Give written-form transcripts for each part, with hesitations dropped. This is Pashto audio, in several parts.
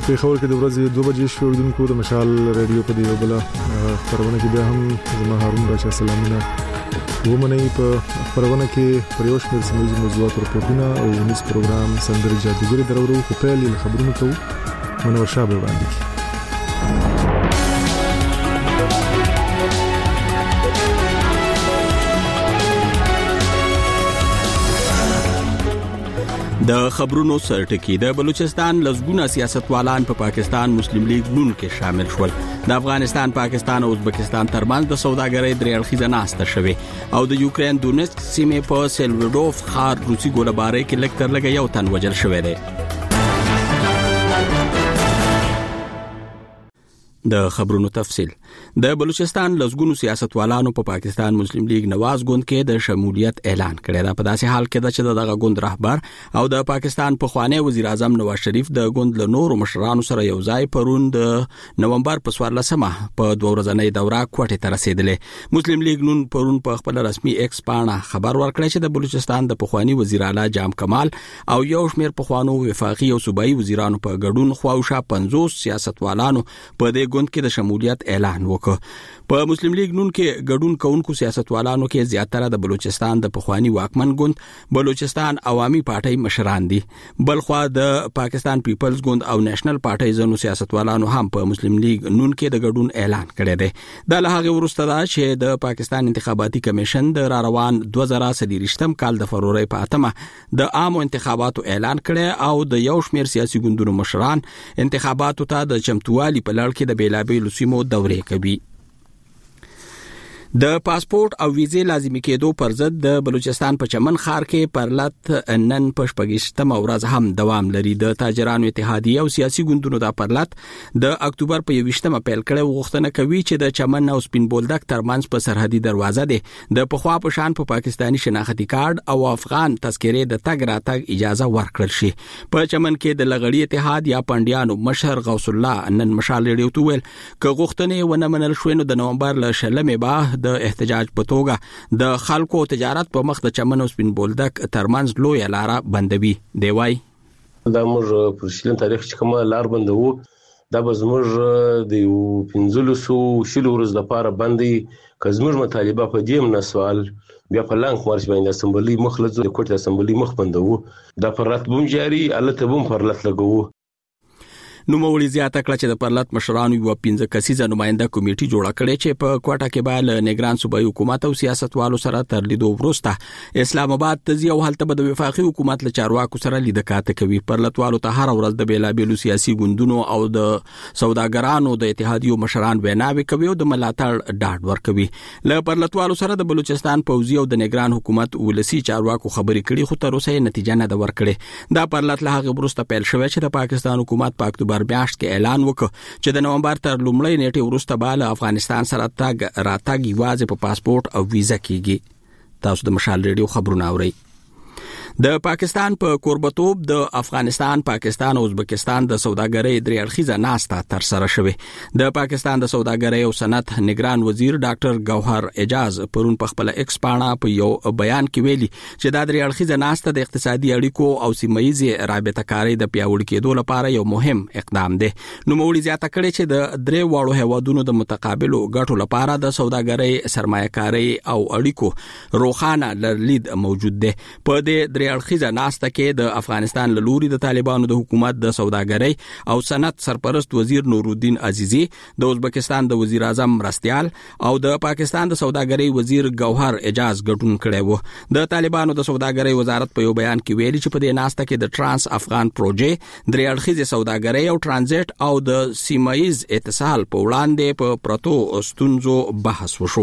پیښور کې د ورځې 2 بجې شو اوریدونکو د مشال رادیو په دی بل خبرونه کې بیا هم زما هارون بچا سلامونه ومني په خبرونه کې پریوش مې سموي موضوعات راپورټونه او نس پروګرام سندري جادوګری درورو په پیل خبرونه کوو منور شابه باندې د خبرونو سرټکی د بلوچستان لزګونه سیاستوالان په پاکستان مسلم لیگ نون کې شامل شول. د افغانستان پاکستان او ازبکستان ترمنځ د سوداګرۍ درې اړخیزه ناسته شوه او د یوکرين دونیتسک سیمې په سلوډوف ښار روسي ګولبارۍ کې لکټر لګ یو تن وجل شوی دی. د خبرونو تفصیل د بلوچستان لزګونو سیاستوالانو په پاکستان مسلم لیگ نواز ګوند کې د شمولیت اعلان کړی دا په داسې حال کې چې دغه ګوند رهبر او د پاکستان پخوانی وزیر اعظم نواز شریف د ګوند له نورو مشرانو سره یو ځای پرون د نومبر په 14مه په 2 ورځنۍ دوره کوټه ته رسیدلې. مسلم لیگ نون پرون په خپل رسمي ایکس پاڼه خبر ورکړی چې د بلوچستان د پخوانی وزیر اعلی جام کمال او یو شمېر پخوانو وفاقي او صوبایي وزیرانو په ګډون خواوشا 50 سیاستوالانو په دې ګوند کې د شمولیت اعلان وکړ. په مسلم لیگ نون کې ګډون کوونکو سیاستوالانو کې زیاتره د بلوچستان د پخوانی واکمن ګوند بلوچستان عوامي پارټي مشران دي. بلخوا د پاکستان پیپلز ګوند او نېشنل پارټي زنو سیاستوالانو هم په مسلم لیگ نون کې د ګډون اعلان کړی دی. د لهغه وروسته دا چې د پاکستان انتخاباتي کمیشن د روان 2023م کال د فروری په 8مه د عامو انتخاباتو اعلان کړی او د یو شمېر سیاسي ګوندونو مشران انتخاباتو ته د چمتووالي په لړ کې د بیلابېلو سیمو دورې کوي. د پاسپورت او ویزې لازمي کېدو پر ضد د بلوچستان په چمن ښار کې پرلط نن په 28مه ورځ هم دوام لري. د تاجرانو اتحادیه او سیاسي ګوندونو د پرلط د اکتوبر په 28مه پیل کړي غوښتنه کوي چې د چمن او سپین بولدک ترمنځ په سرحدي دروازه ده د پخوا په شان په پاکستانی شناختی کارت او افغان تذکرې د تګ راتګ اجازه ورکړل شي. په چمن کې د لغړی اتحاد یا پندیانو مشر غوث الله نن مشال ریډیو ته ویل ک غوښتنې ونه منل شوې نو د نومبر ل شلمې به د احتجاج په توګه د خلکو تجارت په مخ د چمن او سپین بولدک ترمنځ لوی لاره بندوي. دی وای دا موږ پر شلم تاریخ چې کومه لار بندوو دا به زموږ د 1500 ورځې لپاره باندې که زموږ مطالبه په دې نه سوال بیا په لانک مارش باندې اسمبلی مخ لږ د کوټه اسمبلی مخ بندوو دا پر راتبوم جاری الته بوم پر لټ لګوو. نو مولي زیاته کړه چې د پرلط مشرانو یو 15 کسیزه نماینده کمیټي جوړه کړې چې په کوټه کې به نگران صوبایي حکومت او سیاستوالو سره تر لیدو وروسته اسلام آباد ته ځي او هلته به د وفاقي حکومت له چارواکو سره لیدل کاته کوي. پرلطوالو ته هر ورځ د بیلابېلو سیاسي ګوندونو او د سوداګرانو د اتحادیو مشران ویناوي کوي او د ملاتړ ډاډ ورکوي. له پرلطوالو سره د بلوچستان پوځي او د نگران حکومت ولسی چارواکو خبرې کړي خو تر اوسه نتیجه نه ده ورکړې. دا پرلط له هغه وروسته پیل شوی چې د پاکستان حکومت په اکتوبر میاشت کې اعلان وکړ چې د نومبر تر لومړۍ نیټې وروسته به افغانستان سره تګ راتګ یوازې په پاسپورت او ویزه کیږي. تاسو د مشال ریډیو خبرونه اورئ. د پاکستان په قربتوب د افغانستان پاکستان او ازبکستان د سوداګرۍ درې اړخیزه ناسته تر سره شوه. د پاکستان د سوداګرۍ او صنعت نگران وزیر ډاکټر گوهر اعجاز پرون په خپل ایکس پاڼه په یو بیان کې ویلي چې دا درې اړخیزه ناسته د اقتصادي اړیکو او سیمه‌ییزې رابطه کاری د پیاوړي کېدو لپاره یو مهم اقدام دی. نو مولي زیاته کړي چې د درې واړو هیوادونو د متقابلو ګټو لپاره د سوداګرۍ سرمایه‌کاري او اړیکو روښانه لید موجود دی. په دې درې اړخیزه ناسته کې د افغانستان له لوري د طالبانو د حکومت د سوداګرۍ او صنعت سرپرست وزیر نورالدین عزیزی، د ازبکستان د وزیر اعظم مرستیال او د پاکستان د سوداګرۍ وزیر گوهر اعجاز ګډون کړی وو. د طالبانو د سوداګرۍ وزارت په یو بیان کې ویلي چې په دې ناسته کې د ترانس افغان پروژې، درې اړخیزه سوداګرۍ او ترانزیت او د سیمایز اتصال په وړاندې په پرتو ستونزو بحث وشو.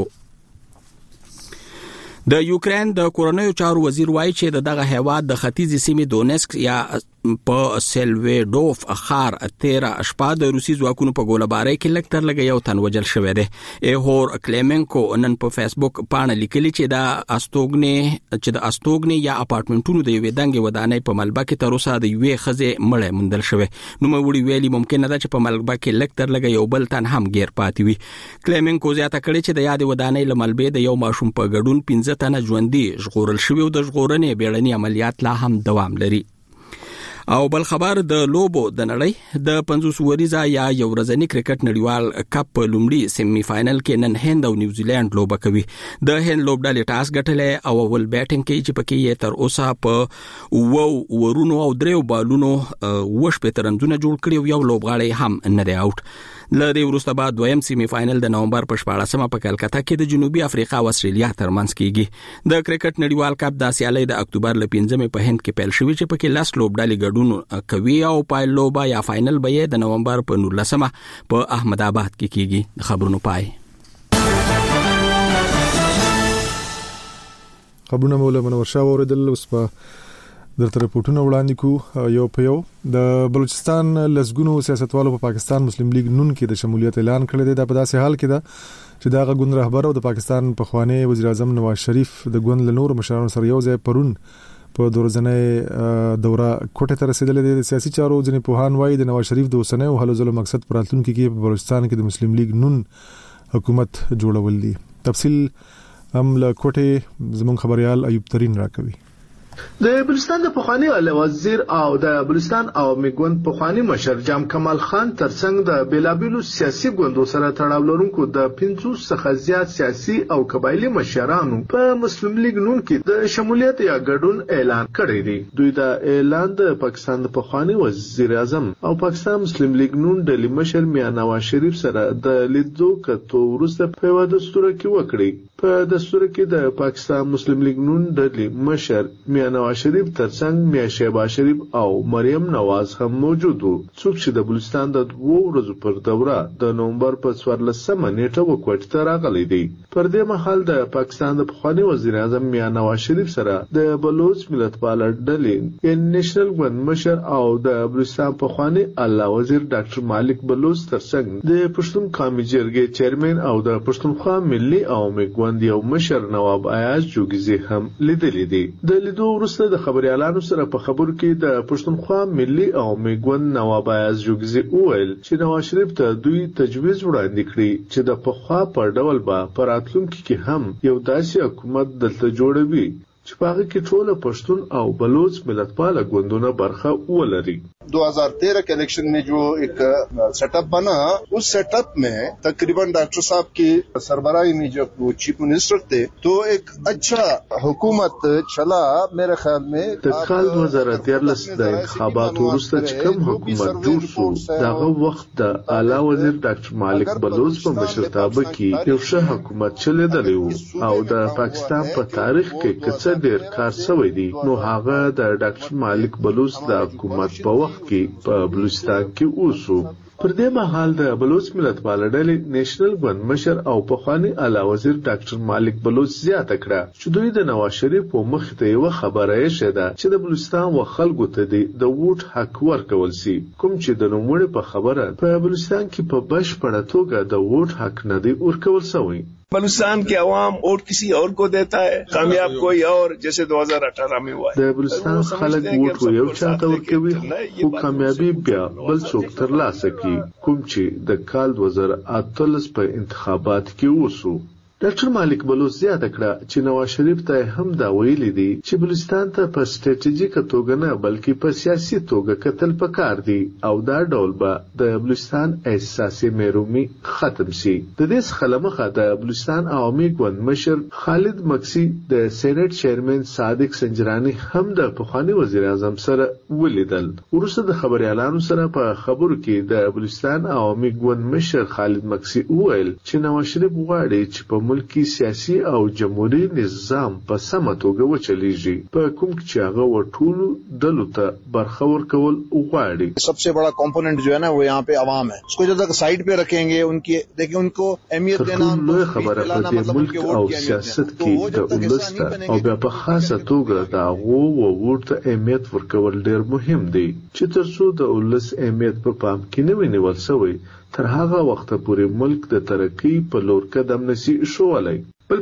د یوکرين د کورنیو چارو وزیر وایي چې دغه هیواد د ختیځي سیمې دونیتسک یا په سلوډوف ښار 13 شپه د روسي ځواکونو په ګولبارۍ کې لکټر لګ یو تن وجل شوی دی. ایهور کلیمنکو نن په فیسبوک باندې لیکلي چې د استوګنې یا اپارټمنټونو د یوې دنګې ودانۍ په ملبه کې تر اوسه د یوې ښځې مړی موندل شوی. نو موري ویلي ممکن ده چې په ملبه کې لکټر لګ یو بل تن هم غیر پاتې وي. کلیمنکو زیاته کړي چې د یاد ودانۍ لملبې د یو ماشوم په ګډون 15 تنه ژوندۍ ژغورل شوی او د ژغورنې بیړني عملیات لا هم دوام لري. او بل خبر د لوبو د نړۍ د 50 وریزه یا یو ورځنی کرکټ نړیوال کپ په لومړي سیمي فائنل کې نن هند او نیوزیلند لوبه کوي. د هند لوبډلې ټاس ګټلې او اول بیټینګ کوي چې پکې یې تر اوسه په ورونو او دریو بالونو وش په ترنځونه جوړ کړي او یو لوبغاړی هم نه دی اوټ. لدې وروسته بعد دویم سیمي فائنل د نومبر په 14مه په کلکتا کې د جنوبي افریقا او استرالیا ترمنځ کیږي. د کرکټ نړیوال کپ د سیالۍ د اکتوبر ل 15مې په هند کې پیل شوی چې پکې لاس لوبډلې ګډون کوي او پای لوبه یا فائنل به د نومبر په 19مه په احمد آباد کې کیږي. خبرونه پای خبرونه مولا منور شاه اوریدل. اوس په درته رپورټونه وړاندې کو یو په یو. د بلوچستان لسګونو سیاستوالو په پاکستان مسلم لیگ نون کې د شمولیت اعلان کړی دی. د په داسې حال کې ده چې دا غوند رهبر او د پاکستان پخوانی وزیر اعظم نواز شریف د غوند له نور مشرانو سره یو ځای پرون په دورځنې دوره کوټه ته رسیدلې. د سیاسي چارو ځنې پوهان وایي د نواز شریف د اوسنۍ او هلو ځلو مقصد پر راتلونکي کې په بلوچستان کې د مسلم لیگ نون حکومت جوړول دي. تفصیل هم له کوټه زمون خبريال ایوب ترين راکوي. د بلوچستان د پخوانی اعلی وزیر او د بلوچستان عوامي ګوند پخوانی مشر جام کمال خان ترڅنګ د بیلابیلو سیاسي ګوندو سره تړاو لرونکو د 500 څخه زیات سیاسي او قبایلی مشرانو په مسلم لیگ نون کې د شمولیت یا ګډون اعلان کړی دی. دوی د اعلان د پاکستان د پخوانی وزیر اعظم او پاکستان مسلم لیگ نون د مشر میاں نواز شریف سره د لیدو کتو وروسته په یو دستور کې وکړي. په دستور کې د پاکستان مسلم لیگ نون د مشر میاں نواز شریف ترڅنګ میاں شهباز شریف او مریم نواز هم موجود وو. څوک چې د بلوچستان د 2 ورځو پر دوره د نومبر په 14مه نیټه وکوټ ته راغلي دي. پر دې مهال د پاکستان د پخوانی وزیر اعظم میاں نواز شریف سره د بلوچ ملت پالر ډلې ان نېشنل ګوند مشر او د بلوچستان پخوانی اعلی وزیر ډاکټر مالک بلوچ ترڅنګ د پښتون قومي جرګې چیرمن او د پښتونخوا ملي عوامي ګوند یو مشر نواب ایاز جوګزي هم لیدلې دي. د لیدو وروسته د خبريالانو سره په خبرو کې د پښتونخوا ملي عوامي ګوند نواب ایاز جوګزي وویل چې نواز شریف ته دوی تجویز وړاندې کړی چې د پخوا په ډول به په راتلونکي کې هم یو داسې حکومت دلته جوړوي چې په هغه کې ټول پښتون او بلوچ ملتپاله ګوندونه برخه ولري. 2013 के इलेक्शन में जो एक सेटअप बना, उस सेटअप में तकरीबन डॉक्टर साहब की सरबराही में जब वो चीफ मिनिस्टर थे तो एक अच्छा हुकूमत चला. मेरे ख्याल में तत्काल 2013 د انتخاباتو وروسته چې کوم حکومت جوړ شو دغه وخت د اعلی وزیر ډاکټر مالک بلوچ په مشرتابه کې یو ښه حکومت چلیدلی وو او د پاکستان په تاریخ کې څه ډیر کار شوی دی. نو هغه د ډاکټر مالک بلوچ د حکومت په وخت کې په بلوچستان کې اوسو. پر دې مهال د بلوچ ملت پالر ډلې نېشنل ګوند مشر او پخوانی اعلی وزیر ډاکټر مالک بلوچ زیاته کړه چې دوی د نواز شریف په مخ ته یو خبره یې شته چې د بلوچستان و خلکو ته د ووټ حق ورکول سي. کوم چې د نوموړي په خبره په بلوچستان کې په بشپړه توګه د ووټ حق نه دی ورکول شوی. बलूचिस्तान के अवाम वोट किसी और को देता है, कामयाब कोई और, जैसे 2018 में हुआ है. د بلوچستان خلک ووټ یو چاته ورکوي خو کامیابی بیا بل څوک ترلاسه کوي. کوم چې د کال 2018 په انتخابات کې وسو. ډاکټر مالک بلوچ زیاته کړه چې نواز شریف ته هم دا ویلي دي چې بلوچستان ته په سټریټیژیک توګه نه بلکې په سیاسي توګه کتل پکار دي او دا ډول به د بلوچستان احساسي محرومي ختم شي. د دې څخه لمخه د بلوچستان عوامي ګوند مشر خالد مکسی د سېنات چیرمن صادق سنجرانی هم د پخوانی وزیر اعظم سره ولیدل. وروسته د خبريالانو سره په خبرو کې د بلوچستان عوامي ګوند مشر خالد مکسی وویل چې نواز شریف غواړي چې په ملکی سیاسي او جمهوریت نظام په سمه توګه وچلیږي په کوم چې هغه ورټولو دلو ته برخه ورکول غواړي. सबसे बड़ा कंपोनेंट जो है ना वो यहाँ पे आवाम है. उसको जब तक साइड पे रखेंगे उनकी देखिए उनको अहमियत देना خبره په دې ملک او سیاست کې د ولست او بیا په خاصه توګه د هغو ووټ ته اهمیت ورکول ډیر مهم دی چې ترڅو د ولست اهمیت په پام کې نه ونیول شوی تر هغه وخت پورې ملک د ترقی په لور قدم نشي شوولای. بل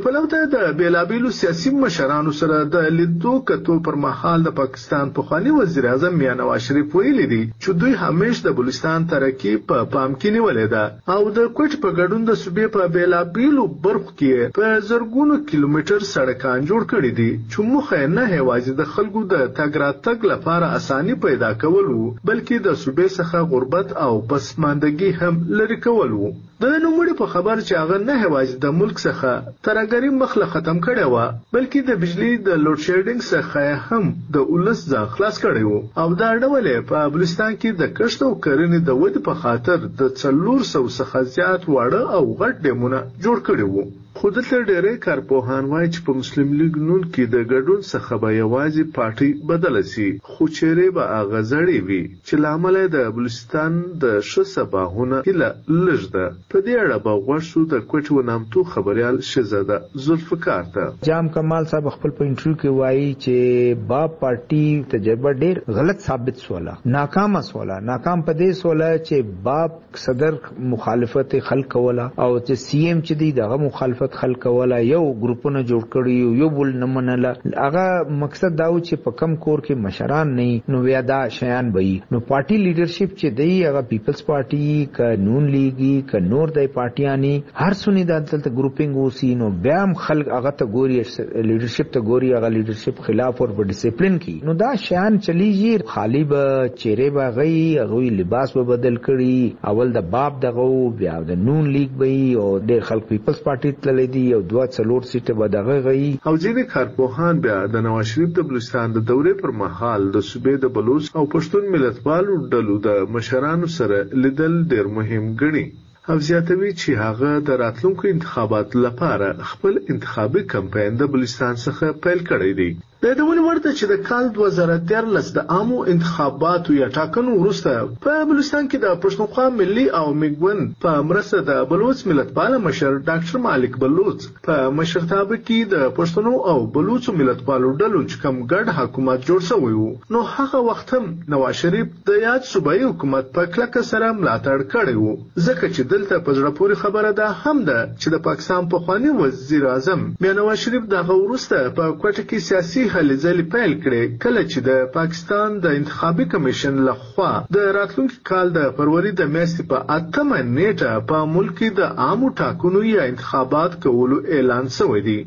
پلو ته د بیلابیلو سیاسي مشرانو سره د لیدو کتو پر مهال د پاکستان پخوانی وزیر اعظم میاں نواز شریف ویلي دي چې دوی همیشه د بلوچستان ترقی په پام کې نیولې ده او د کوټ په ګډون د صوبې په بیلابیلو برخو کې په زرګونو کیلومتر سړکان جوړ کړي دي چې مخه نه هوازي د خلکو د تګ راتګ لپاره اساني پیدا کول وو بلکې د صوبې څخه غربت او پسماندګي هم لري کول وو د نوموړي په خبر چې هغه نه هوازي د ملک څخه ترګری مخله ختم کړي و بلکې د بجلی د لوډ شیډینګ څخه هم د اولس ځان خلاص کړي وو او دا ډول په بلوچستان کې د کښت او کرنې د ودې په خاطر د 400 څخه زیات واړه او غټ ډیمونه جوړ کړي وو خو دلته ډېری کارپوهان وایي چې په مسلم لیگ نون کې د ګډون څخه به یوازې پارټي بدله سي خو چیرې به هغه زړې وي چې له امله د بلوچستان د ښه سباهونه هیله لږ ده په دې اړه به غوږ شو د کوټ و نامتو خبريال شهزاده ذوالفقار ته جام کمال صاحب خپل په انټرویو کې وایي چې باب پارټي تجربه ډېر غلط ثابت شوله ناکام په دې سوله چې باب صدر مخالفت خلق کوله او چې سی ایم چې دی دغه مخالفت خلق کوله یو ګروپونه جوړ کړي یو بل نه منله هغه مقصد دا و چې په کم کور کې مشران نه نو بیا دا شیان وي نو پارټي لیډرشپ چې دی هغه پیپلز پارټي قانون لیگي ک نور د پارټیانی هر سنی د دلته ګروپینګ وسی نو بیا خلک هغه ته ګوري لیډرشپ ته ګوري هغه لیډرشپ خلاف او ډیسپلین کی نو دا شیان چلیږي خالی به چهره به غي هغه لباس به بدل کړي اول د باب دغه بیا د نون لیگ وي او د خلک پیپلز پارټي لیدي او 2 سیټه به دغه غي او ځینې کارپوهان بیا د نواز شریف د بلوچستان د دورې پر مهال د صوبې د بلوچ او پښتون ملتپالو ډلو د مشرانو سره لیدل ډېر مهم ګڼي او زیاتوي چې هغه د راتلونکو انتخاباتو لپاره خپل انتخابي کمپاین د بلوچستان څخه پیل کړی دی د دې ورته چې د کال 2013 د عامو انتخاباتو یا ټاکنو وروسته په بلوچستان کې د پښتونخوا ملي او میګون په مرسته د بلوچ ملتپال مشر ډاکټر مالک بلوچ په مشرتابه کې د پښتنو او بلوچ ملتپالو ډلو چې کوم ګډ حکومت جوړ شوی وو نو هغه وخت هم نواز شریف د یاد صوبایي حکومت په کلکه سره ملاتړ کړی وو ځکه چې دلته په زړه پورې خبره ده هم ده چې د پاکستان پخوانی وزیر اعظم میاں نواز شریف دغه وروسته په کوټه کې سیاسي هلې ځلې پیل کړې کله چې د پاکستان د انتخابي کمیشن لخوا د راتلونکي کال د فروری د میاشتې په 8مه نیټه په ملک کې د عامو ټاکنو یا انتخابات کولو اعلان شوی دی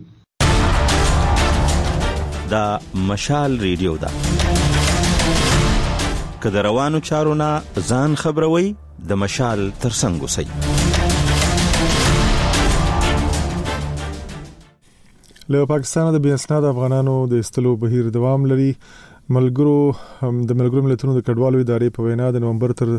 دا مشال ریډیو ده که د روانو چارو نه ځان خبروي د مشال ترڅنګ اوسئ له پاکستان د بیاسناد افغانانو د استلو بهیر دوام لري د ملګرو ملتونو د کډوالو ادارې په وینا د نومبر تر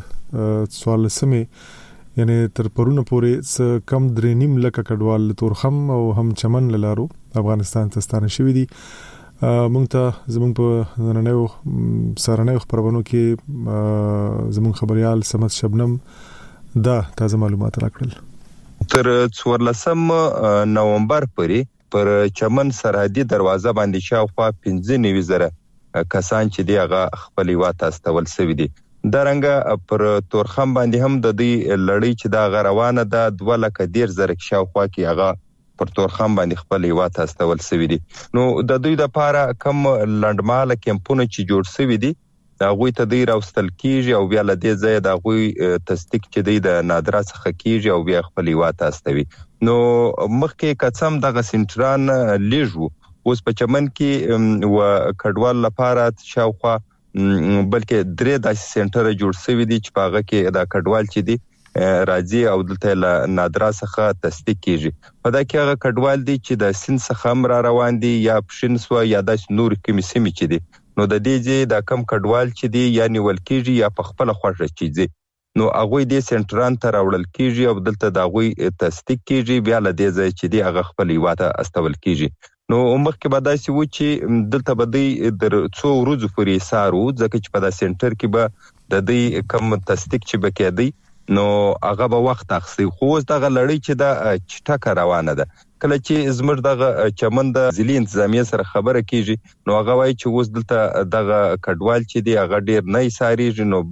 14مې یعنی تر پرونه پورې کم 3.5 لک کډوال تورخم او هم چمن لارو افغانستان ته ستانه شوي دي مونږ ته زمونږ په نننیو سارنیو خبرونو کې زمونږ خبريال سمت شبنم دا تازه معلومات راکړل تر 14 نومبر پورې پر چمن سرحدي دروازه باندې شاوخوا 15,000 کسان چې دی هغه خپل واته استول سوي دي درنګ پر تورخم باندې هم د دې لړۍ چې دا غروانه ده 2,10,000 شاوخوا کې هغه پر تورخم باندې خپل واته استول سوي دي نو د دوی د پاره کم لندماله کمپونه چې جوړ سوي دي دا غوي ته دی راوستل کیږي او بیا له دې ځای دا غوي تصدیق چې دی د نادرا څخه کیږي او بیا خپل واته استوي نو مخکې قسم دغه سنټران لیژو اوس په چمن کې و کډوال لپاره شاوخوا بلکې 3 داسې سنټر جوړ شوی دي چې پاغه کې دا کډوال چې دي راځي او دلته له نادرا څخه تصدیق کیږي په دا کې هغه کډوال دي چې د سن څخه را روان دي یا پښینسو یا د نور کومې سیمې چې دي نو د دې چې دا کم کډوال چې دي یعنی ولکیږي یا په خپل خوښه چیزي نو هغه دې سنټران ته راوړل کیږي او دلته دا غوي تصدیق کیږي بیا له دې ځای چې دی هغه خپل واته استول کیږي نو مخکې به داسې و چې دلته به دی در څو ورځې پورې سارو ځکه چې په دا سنټر کې به د دې کم تصدیق چې بکېدی نو هغه به وخت اخلي خو اوس دغه لړۍ چې دا چټکه روانه ده کله چې زمر دغه چمن د ځلي انتظامیه سره خبره کیږي نو هغه وایي چې اوس دلته دغه کډوال چې دی هغه ډیر نه ساريږي نو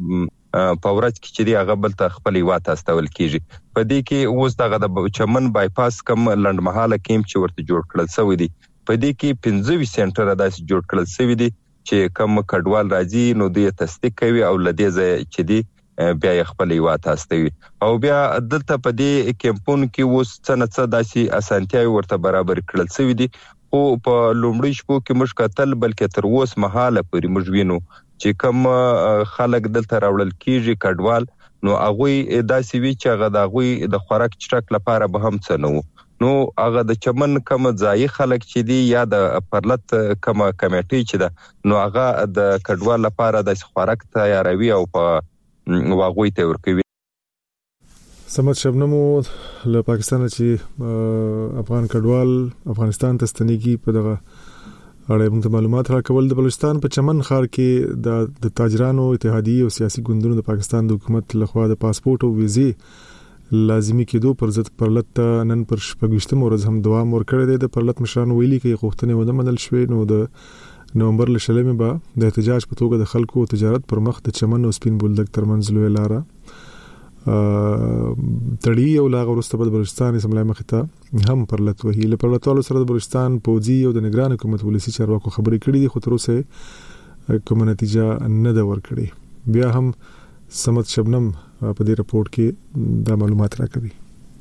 په ورځ کې چې هغه بل ته خپل هیواد استول کیږي. په دې کې اوس دغه د چمن بایپاس کم لنډمحاله کیمپ چې ورته جوړ کړل شوی دی، په دې کې 25 سنټر داسې جوړ کړل شوی دی چې کم کډوال راځي نو دوی تصدیق کوي او لدې ځای چې دی بیا خپل هیواد استوي. او بیا دلته په دې کیمپونو کې اوس څه داسې اسانتیاوي ورته برابر کړل شوی دی. او په لومړي شپو کې موږ کتل بلکې تر اوس مهاله پورې موږ وینو چې کم خلک دلته راوړل کیږي کډوال، نو هغه داسې وی چې هغه د هغه د خوراک چټک لپاره به هم څه نو هغه د چمن کم ځای خلک چې دی یا د پرلت کم کمیټي چې ده نو هغه د کډوال لپاره د خوراک تیاروي او په واغوي ته ورکوي. سمت شبنمو له پاکستان چې افغان کډوال افغانستان ته ستنېږي په دغه اړه موږ معلومات راکول. د بلوچستان په چمن ښار کې د تاجرانو اتحادیې او سیاسي ګوندونو د پاکستان د حکومت لخوا د پاسپورت او ویزې لازمي کېدو پر ضد پرلت نن پر 28 ورځ هم دوام ورکړی دی. د پرلت مشران ویلي کې غوښتنې ونه منل شوې، نو د نومبر له 20 به د احتجاج په توګه د خلکو تجارت پر مخ د چمن او سپین بولدک ترمنځ لوی لاره تړي او لاغه ورسته په بلوچستان اسمبلی مخ ته هم پرلت وهي. له پرلتوالو سره د بلوچستان پوځي او د نگران حکومت ولسی چارواکو خبرې کړې دي، خو تر اوسه کومه نتیجه نه ده ورکړې. بیا هم سمت شبنم په دې رپورت کې دا معلومات راکوي.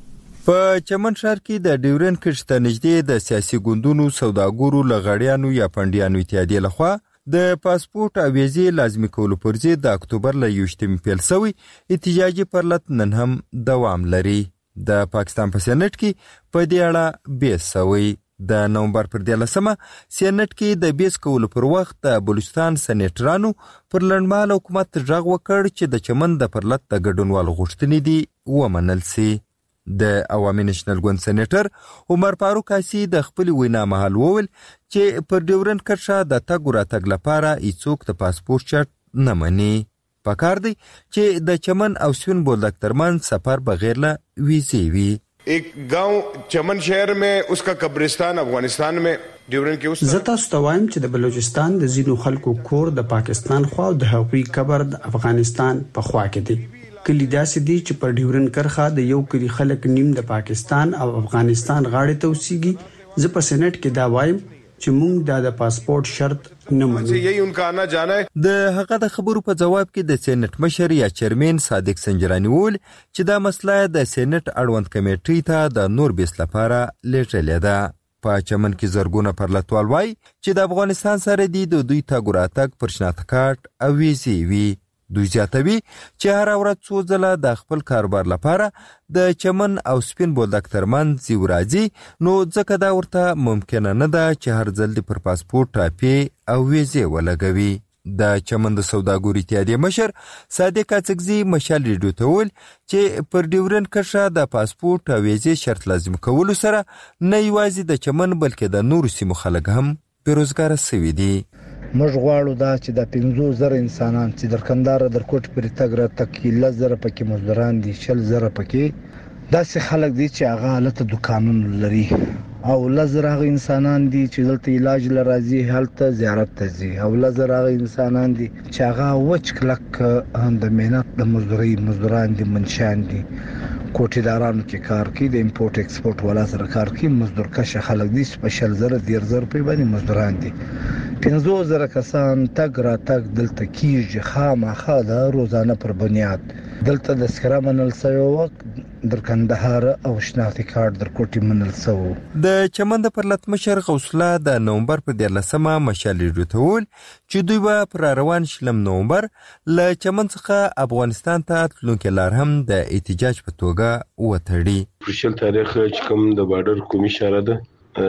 په چمن ښار کې د ډیورن کښت نږدې د سیاسي ګوندونو سوداګرو لغړیانو یا پندیانو اتحادیې لخوا د پاسپورت او ویزې لازمي کولو پر ضد د اکتوبر له 21 پیل شوی احتجاجي پرلت نن هم دوام لري. د پاکستان په سېنات کې په دې اړه بحث شوی. د نومبر پر 13 سېنات کې د بحث کولو پر وخت د بلوچستان سېنیټرانو پر لړمال حکومت غږ وکړ چې د چمن د پرلت د ګډونوال غوښتنې دي ومنل سي. د عوامي نېشنل ګوند سېنیټر عمر فاروق حسي د خپل وینا مهال وویل چې پر ډیورن کرښه د تګ راتګ لپاره هیڅوک د پاسپورت شرط نه مني. پکار دی چې د چمن او سپین بولدک ترمنځ سفر بغیر له ویزې وي. ایک گاؤں چمن شہر میں اس کا قبرستان افغانستان میں ډیورن کې اوس زتا ستوایم چې د بلوچستان د زینو خلکو کور د پاکستان خوا او د هغوی قبر د افغانستان په خوا کې دی. کلی داسې دي چې پر ډیورن کرخه د یو کلی خلک نیم د پاکستان او افغانستان غاړې ته اوسېږي. زه په سېنات کې دا وایم چې موږ د پاسپورت شرط نه منو. یہی ان کا آنا جانا ہے. د هغه د خبرو په جواب کې د سېنات مشر یا چیرمن صادق سنجرانی وویل چې دا مسله د سېنات اړوند کمیټې ته د نور بیس لپاره لیږلې ده. په چمن کې زرګونه پرلتوال وای چې د افغانستان سره د دوی تګ راتګ پر شناخت کارت او ویزې وي. دوی زیاتوي چې هر ورځ څو ځله د خپل کاروبار لپاره د چمن او سپین بولدک ترمنځ یو راځي، نو ځکه دا ورته ممکنه نه ده چې هر ځل پر پاسپورت ټاپي او ویزې ولګوي. د چمن د سوداګرو اتحادیې مشر صادق اڅکزي مشال ریډیو ته ویل چې پر ډیورن کرښه د پاسپورت او ویزې شرط لازم کولو سره نه یوازې د چمن بلکې د نورو سیمو خلک هم بیروزګاره شوي دي. موږ غواړو دا چې د 15,000 انسانان چې در کندهار در کوټ پرې تګ را تکي 10,000 پکې مزدوران دي، 40,000 پکې داسې خلک دي چې هغه حالت دکانونه لري او 10,000 هغه انسانان دي چې دلته علاج لراځي هلته زیارت ته ځي او 10,000 هغه انسانان دي چې هغه وچ کلک د مهنت د مزدوران دي، منشان دي، کوټیدارانو کې کار کوي، د امپورټ ایکسپورټ ولا سره کار کوي، مزدور کشه خلک دي، سپیشل 10,000 په باندې مزدوران دي. 15,000 کسان تګ را تګ دلته کیږي خامخا د روزانه پر بنیاد. دلته د سکرا منل سوی وخت در کندهار او شناختی کارت در کوټي منل سوی. د چمن د پرلت مشر غوسله د نومبر پر 13 مشال ریډیو چې دوی به پر روان شلم نومبر له چمن څخه افغانستان ته تلونکي لار هم د احتجاج په توګه وتړي. پرشل تاریخ چې کوم د بارډر کومي اشاره ده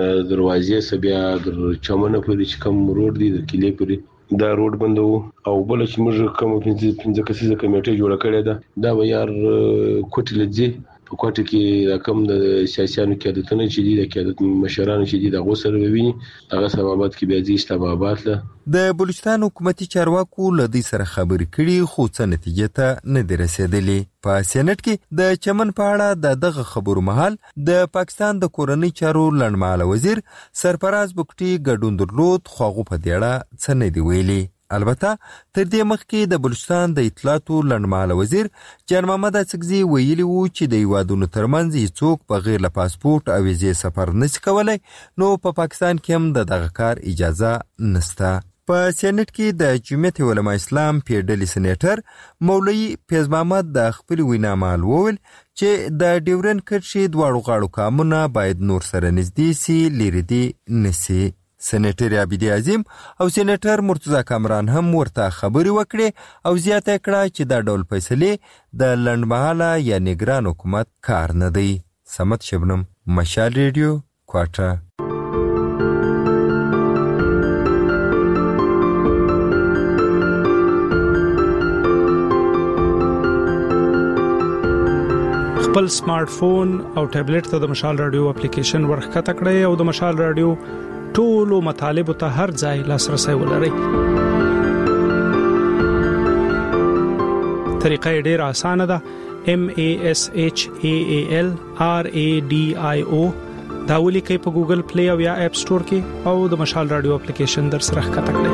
دروازې سبیا در چمنه پورې چې کوم روډ دی د کلی پورې دا روډ بندو او بل چې موږ کوم 15 کسیزه کمیټه جوړه کړې ده دا به یار کوټ لځي په کوټ کې کوم د سیاسيانو قیادتونه چې دي د قیادت مشرانو چې دي د غوسر وویني هغه سببات کې بیا ځي استبابات له د بلوچستان حکومتي چارواکو له دې سره خبرې کړي خو څه نتیجه ته نه دی رسیدلې. په سېنات کې د چمن په اړه دغه خبرو مهال د پاکستان د کورنۍ چارو لړمحاله وزیر سرفراز بکټي ګډون درلود خو هغه په دې اړه څه نه دی ویلي. البته تر دې مخکې د بلوچستان د اطلاعاتو لنډمهاله وزیر جان محمد اڅکزي ویلي وو چې د هیوادونو ترمنځ هیڅوک بغیر له پاسپورت او ویزې سفر نشي کولی، نو په پاکستان کې هم د دغه کار اجازه نشته. په سینټ کې د جمعیت علماء اسلام پیډلي سېنیټر مولوي فیض محمد د خپل وینا مال وویل چې د ډیورن کرښې دواړو غاړو قامونه باید نور سره نږدې سي، لرې دي نشي. سېنیټر عابدي عظیم او سېنیټر مرتضی کامران هم ورته خبرې وکړې او زیاته کړه چې دا ډول فیصلې د لنډمهاله یا نگران حکومت کار نه دی. سمت شبنم، مشال ریډیو، کوټه. خپل سمارټ فون او ټابلیټ ته د مشال رادیو اپلیکیشن ورخکته کړئ او د مشال رادیو ټولو مطالب ته هر ځای لاسرسي ولرئ. طریقه ډېر اسانه ده. MASHAAL RADIO دا ولیکئ په ګوګل پلی او یا اپ سٹور کې او د مشال رادیو اپلیکیشن در سره ښکته کړئ.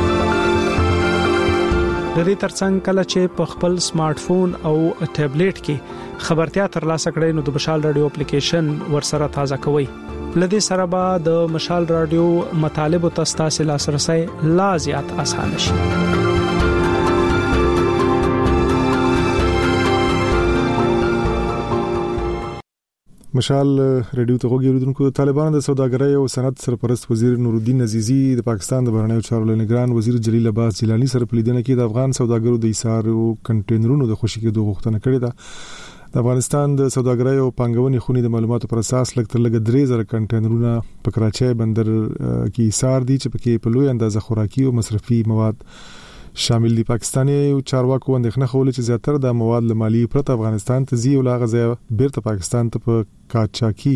د دې ترڅنګ کله چې په خپل سمارټ فون او ټابلیټ کې خبرتیا ترلاسه کړئ نو د مشال رادیو اپلیکیشن ورسره تازه کوئ. لدې سره به د مشال رادیو مطالب او تاسو لاسرسي لا زیات آسان شي. مشال ریډیو ته وګورئ. طالبانو د سوداګرۍ او صنعت سرپرست وزیر نورالدین عزیزی د پاکستان د بهرنیو چارو نگران وزیر جلیل عباس جیلانی سره په لیدنه کې د افغان سوداګرو د ایثار او کنټینرونو د خوشی کېدو غوښتنه کړې ده. د افغانستان د سوداګرۍ او پانګونې خونې د معلوماتو پر اساس لږ تر لږه 3000 کنټینرونه په کراچۍ بندر کې ایثار دي چې پکې په لوی اندازه خوراکي او مصرفي مواد شامل دي. پاکستاني چارواکو اندېښنه خوله چې زیاتره د مواد له مالی پرته افغانستان ته ځي او لا غځي بیرته پاکستان ته په کاچاکی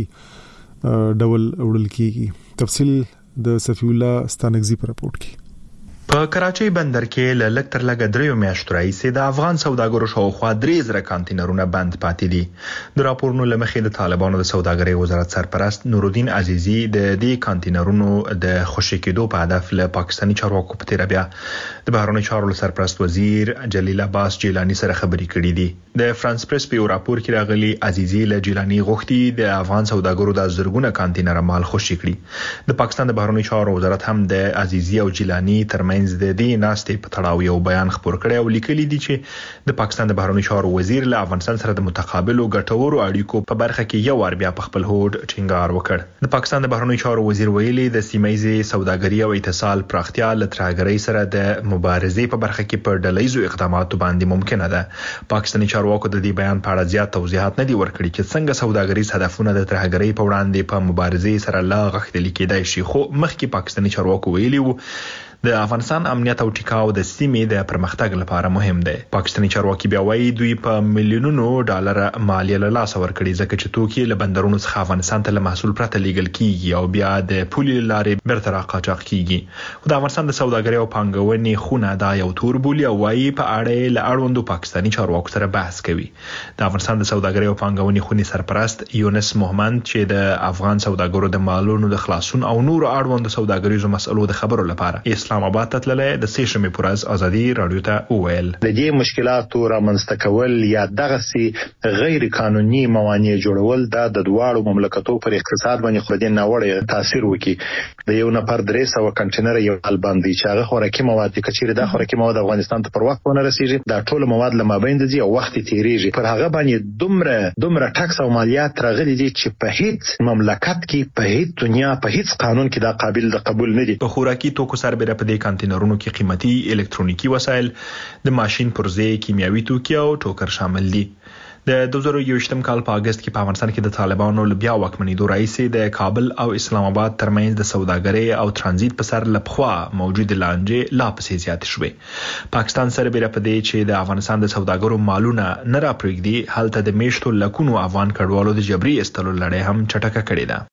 ډول وړل کیږي. تفصیل د صفی الله ستانګزي پر راپورټ کې. په کراچۍ بندر کې ل لکتر لګ دریو میاشتو راځي د افغان سوداګرو شاوخوا 3000 کانټینرونه بند پاتې دي. د راپورونو لمخې د طالبانو د سوداګرۍ وزارت سرپرست نورالدین عزیزی د دې کانټینرونو د خوشی کېدو په هدف له پاکستاني چارواکو په تیر بیا د بهرنیو چارو سرپرست وزیر جلیل عباس جیلانی سره خبرې کړې دي. د فرانس پریس په راپور کې راغلي عزیزی له جیلانی غوښتي د افغان سوداګرو د زرګونه کانټینر مال خوشی کړي. د پاکستان د بهرنیو چارو وزارت هم د عزیزی او جیلانی ترمنځ د دې ناستې په تړاو یو بیان خبر کړی او لیکلي دي چې د پاکستان د بهرنیو چارو وزیر له افغانستان سره د متقابل او ګټورو اړیکو په برخه کې یو ور بیا په خپل هوډ ټینګار وکړ. د پاکستان د بهرنیو چارو وزیر ویلي د سیمایي سوداګري او اتصال پراختیا له ترهګرۍ سره د مبارزې په برخه کې په ډلهیزو اقداماتو باندې ممکنه ده. پاکستاني چارواکو د دې بیان په اړه زیات توضیحات نه دي ورکړي چې څنګه سوداګریز هدفونه د ترهګرۍ په وړاندې په مبارزې سره لا غښتلي کېدای شي. خو مخکې پاکستاني چارواکو ویلي وو د افغانستان امنیت او ټیکاو د سیمې د پرمختګ لپاره مهم دی. پاکستاني چارواکي بیا وایي دوی په میلیونونو ډالر مالیه له لاسه ورکړي ځکه چې توکي له بندرونو څخه افغانستان ته له محصول پرته لیږل کیږي او بیا د پولي لارې بیرته راقاچاق کیږي. خو د افغانستان د سوداګرۍ او پانګونې خونه دا یو تور بولي او وایي په اړه له اړوندو پاکستاني چارواکو سره بحث کوي. د افغانستان د سوداګرۍ او پانګونې خونې سرپرست یونس محمد چې د افغان سوداګرو د مالونو د خلاصون او نور اړوندو سوداګریزو مسئلو د خبرو لپاره اسلام آباد ته تللی د سیشمې پورز ازادي رادیو ته وویل د دې مشکلاتو رامنځته کول یا دغه سي غیر قانوني موانع جوړول د دواړو مملکتو پر اقتصاد باندې خو د ناوړه تاثیر وکي. د یو نفر 300 کنټینر یو حل باندې چې هغه خوراکي مواد کچېره د خوراکي مواد افغانستان ته پر وخت ونه رسیږي دا ټول مواد لمابین دي او وخت تیریږي پر هغه باندې دومره ټاکس او مالیات راغلي دي چې په هیڅ مملکت کې په هیڅ دنیا په هیڅ قانون کې دا قابل د قبول نه دي. په خوراکي توکو سربېره په دې کانټینرونو کې قیمتي الکترونیکی وسایل د ماشين پرزې کیمیاوي توکي او ټوکر شامل دي. د 2021م کال په اگست کې په افغانستان کې د طالبانو بیا واکمنېدو راځي د کابل او اسلام آباد ترمنځ د سوداګرۍ او ترانزیت په سر لپخوا موجود لانجې لا پسې زیات شوې. پاکستان سره بیره په دې چې د افغانستان د سوداګرو مالونه نه راپرېږدي هلته د میشتو لکونو افغان کډوالو د جبري استلو لړۍ هم چټکه کړې ده.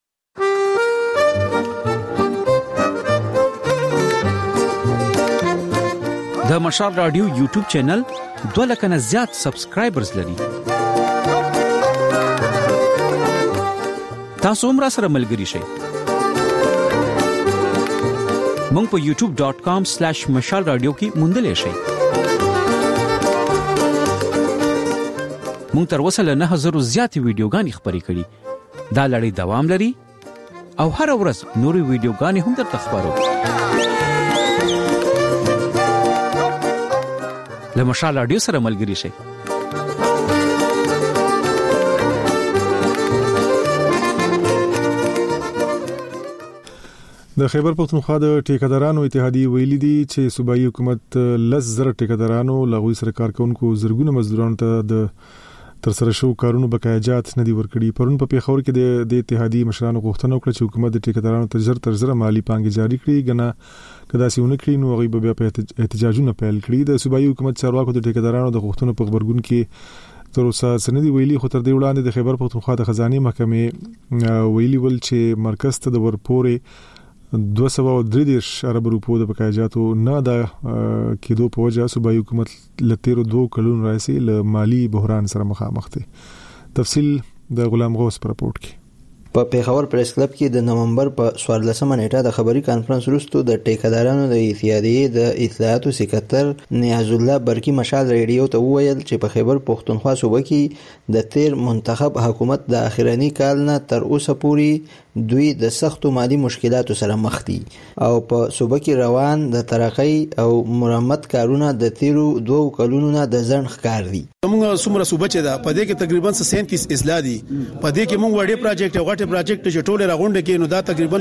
د مشال رادیو یوټیوب چینل 2 لک نه زیات سبسکرایبرز لري. تاسو هم را سره ملګری شئ. مونږ په youtube.com/مشال رادیو کې موندلې شئ. مونږ تر اوسه له 9000 زیاتې ویډیوګانې خپرې کړې. دا لړۍ دوام لري او هر ورځ نورې ویډیوګانې هم درته خبرو. له مشال رادیو سره ملګري شئ. د خیبر پختونخوا د ټیکدارانو اتحادیه ویلي دي چې صوبایي حکومت 10,000 ټیکدارانو لغوي سره کارکونکو زرګونه مزدورانو ته د تر سره شو کارونو بقایجات نه دی ورکړي. پرون په پیښور کې د اتحادیه مشرانو غوښتنه وکړه چې حکومت د ټیکدارانو ته تر زر مالی پانګه جاری کړي. ګنه کدا سیونه کړي نو غي بیا په احتجاجونه پیل کړي. د صوبایي حکومت چارواکو د ټیکدارانو د غوښتنو په خبرګون کې تر اوسه سندې ویلي، خو تر دې وړاندې د خیبر پختونخوا د خزانه محکمې ویلي ول چې مرکز ته د ورپورې 233 ارب روپو د بقایجاتو نه د کېدو په وجه صوبایي حکومت لتیرو 2 کلونو راځي له مالی بحران سره مخامخ دي. تفصیل د غلام غوث پر رپورت کې. په پیښور پریس کلب کې د نومبر په 14مه نیټه د خبري کانفرنس وروسته د ټیکدارانو د اتحادیې د اطلاعاتو سکرټر نیاز الله برکی مشال ریډیو ته وویل چې په خیبر پختونخوا صوبه کې د تیر منتخب حکومت د اخیرنی کال نه تر اوسه پورې دوی د سختو مالی مشکلاتو سره مخ دي او په صوبه کې روان د ترقۍ او مرمت کارونه د تیرو 2 کلونو نه د ځن ښکار دي. موږ څومره صوبه چې دا په دې کې تقریبا 37 اصلاح دي. په دې کې موږ وړي پروجیکټ او غټه پروجیکټ چې ټوله راغونډه کې نو دا تقریبا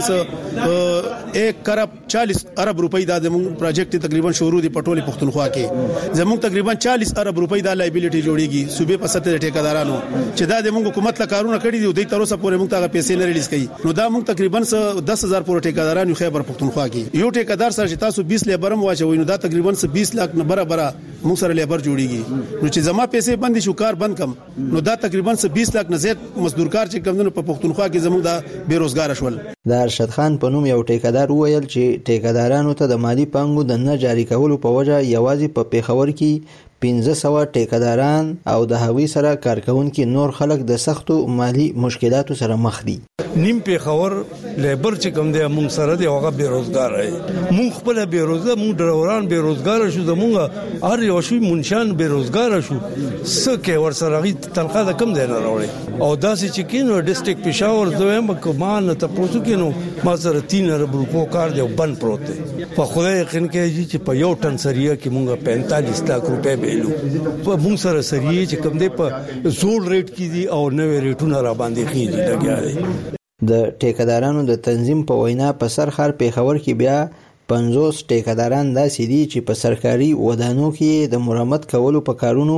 1.40 ارب روپۍ دا د موږ پروجیکټ تقریبا شروع دي په ټوله پختونخوا کې. زموږ تقریبا 40 ارب روپۍ دا لایبیلیټي جوړیږي صوبې په سطح ټیکدارانو چې دا د موږ حکومت لا کارونه کړی دي. دوی تر اوسه پورې موږ ته پیسې نه ریلیز کړي. نو دا موږ تقریبا 10,000 پورې ټیکداران یو خیبر پختونخوا کې. یو ټیکدار سره چې تاسو 20 لیبرم واچوي نو دا تقریبا 20 لک نه برابر موږ سره لیبر جوړیږي. نو چې زما پیسې بند شو کار بند کم نو دا تقریبا 20 لک نه زیات مزدور کار چې کمونه په پختونخوا کې زموږ د بیروزګار شول. د ارشد خان په نوم یو ټیکدار وویل چې ټیکدارانو ته د مالی پانګو د نه جاری کولو په وجه یوازې په پیښور کې 1500 ټیکداران او د هغوی سره کارکونکو نور خلک د سختو مالی مشکلاتو سره مخ دي. نیم پیښور لیبر چې کوم دی مونږ سره دی هغه بیروزګار دی. مونږ خپل بیروزګار مونږ ډروران بیروزګار شو، زمونږ هر یو شی منشان بیروزګار شو. سکه ور سره غي تنخواه د کم دی نه راوړي او داسې چې کینو ډیسټریکټ پېښور دویم کومان ته پروتو کینو ما سره 3 ارب روپو کار دی بند پروت دی. په خدای یقین کوي چې په یو ټن سریه کې مونږ 45 لک روپے بیلو په مونږ سره سریه چې کوم دی په زول ریټ کې دي او نوې ریټونه را باندې کیږي لګیا دي. د ټیکدارانو د تنظیم په وینا په سرخر پیښور کې بیا 50 ټیکداران داسې دي چې په سرکاري ودانو کې د مرمت کولو په کارونو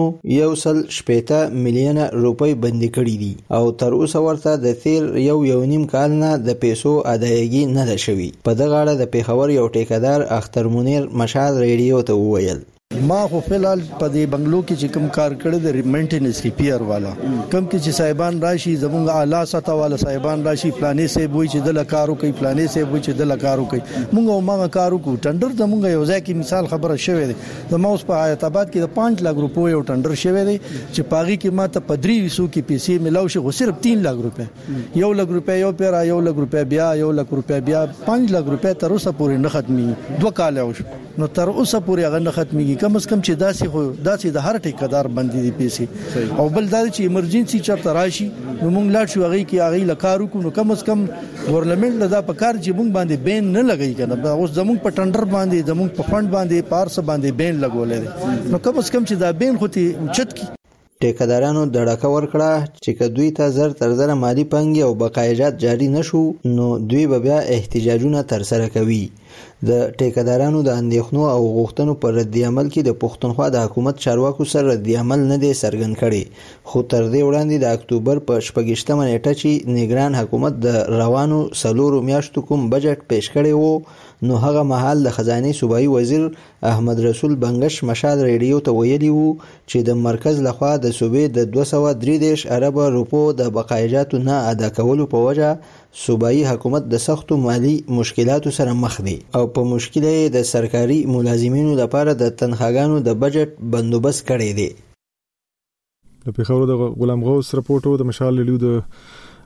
1.8 میلیون روپۍ بندي کړي دي او تر اوسه ورته د تیر یو نیم کال نه د پیسو ادایګي نه ده شوې. په دغه اړه د پیښور یو ټیکدار اختر منیر مشال ریډیو ته وویل ما خو فلال په دې بنگلو کې چې کوم کار کړی د میینټیننس ریپیر والا کوم کې چې صاحبان راشي زمونږ اعلی سطح والا صاحبان راشي پلانې سه وای چې د لکارو کوي پلانې سه وای چې د لکارو کوي مونږ ما کارو کو ټندر زمونږ یو ځای کې مثال خبره شوې ده زموږ په حیات آباد کې د 5 لک روپو یو ټندر شوې ده چې پاغي کې ما ته 300 کې پیسې ملاو شي خو صرف 3 لک روپے 1 لک روپے یو پیرا 1 لک روپے بیا 1 لک روپے بیا 5 لک روپے تر اوسه پورې نه ختمي 2 کال او نو تر اوسه پورې هغه نه ختمي کم از کم چې داسې د هر ټیکدار باندې دي پیسې او بل دا چې ایمرجنسي چرته راشي نو مونږ لاړ شو هغه لکارو کو نو کم از کم ګورنمنت دا په کار چې مونږ باندې بین نه لګي کنه اوس زمونږ په ټندر باندې زمونږ په فند باندې پارس باندې بین لګولې نو کم از کم چې دا بین خو ته چت کی ټیکدارانو دړکه ورکړه چې دوی ته زر تر زر مالی پنګي او بقایجات جاری نشو نو دوی به بیا احتجاجونه تر سره کوي. د ټیکدارانو د اندېښنو او غوښتنو پر رد عمل کې د پښتونخوا د حکومت چارواکو سره رد عمل نه دی څرګند کړي خو تر دې وړاندې د اکتوبر په 28مه نیټه چې نگران حکومت د روانو 4 میاشتو کوم بجټ پیش کړی وو نو هغه مهال د خزانه صوبایي وزیر احمد رسول بنگش مشال ریډیو ته ویلي وو چې د مرکز لخوا د صوبې د 233 ارب روپو د بقایجاتو نه ادا کولو په وجه صوبایي حکومت د سختو مالی مشکلاتو سره مخ دی او په مشکله د سرکاري ملازمینو لپاره د تنخواګانو د بجټ بندوبست کړی دی. د پیښور د غلام غوث رپورټو د مشال لیدو د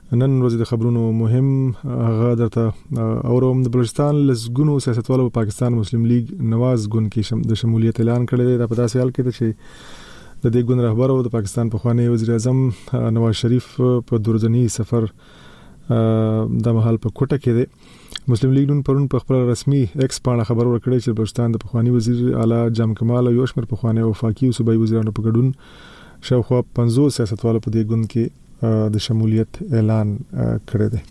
نن ورځ د خبرونو مهم هغه درته اوروم. د بلوچستان لسګونو سیاستوالو په پاکستان مسلم لیگ نواز ګوند کې د شمولیت اعلان کړی دی. دا په داسې حال کې ده چې د دې ګوند رهبر او د پاکستان پخوانی وزیر اعظم نواز شریف په دورځنی سفر د مهال په کوټه کې دی. مسلم لیگ نن پرون په خپل رسمي ایکس باندې خبر ورکړی چې بلوچستان د پخوانی وزیر اعلی جام کمال او یو شمېر پخوانی وفاقي او صوبایي وزیرانو په ګډون شاوخوا 50 سیاستوالو په دې ګوند کې د شمولیت اعلان کړی دی.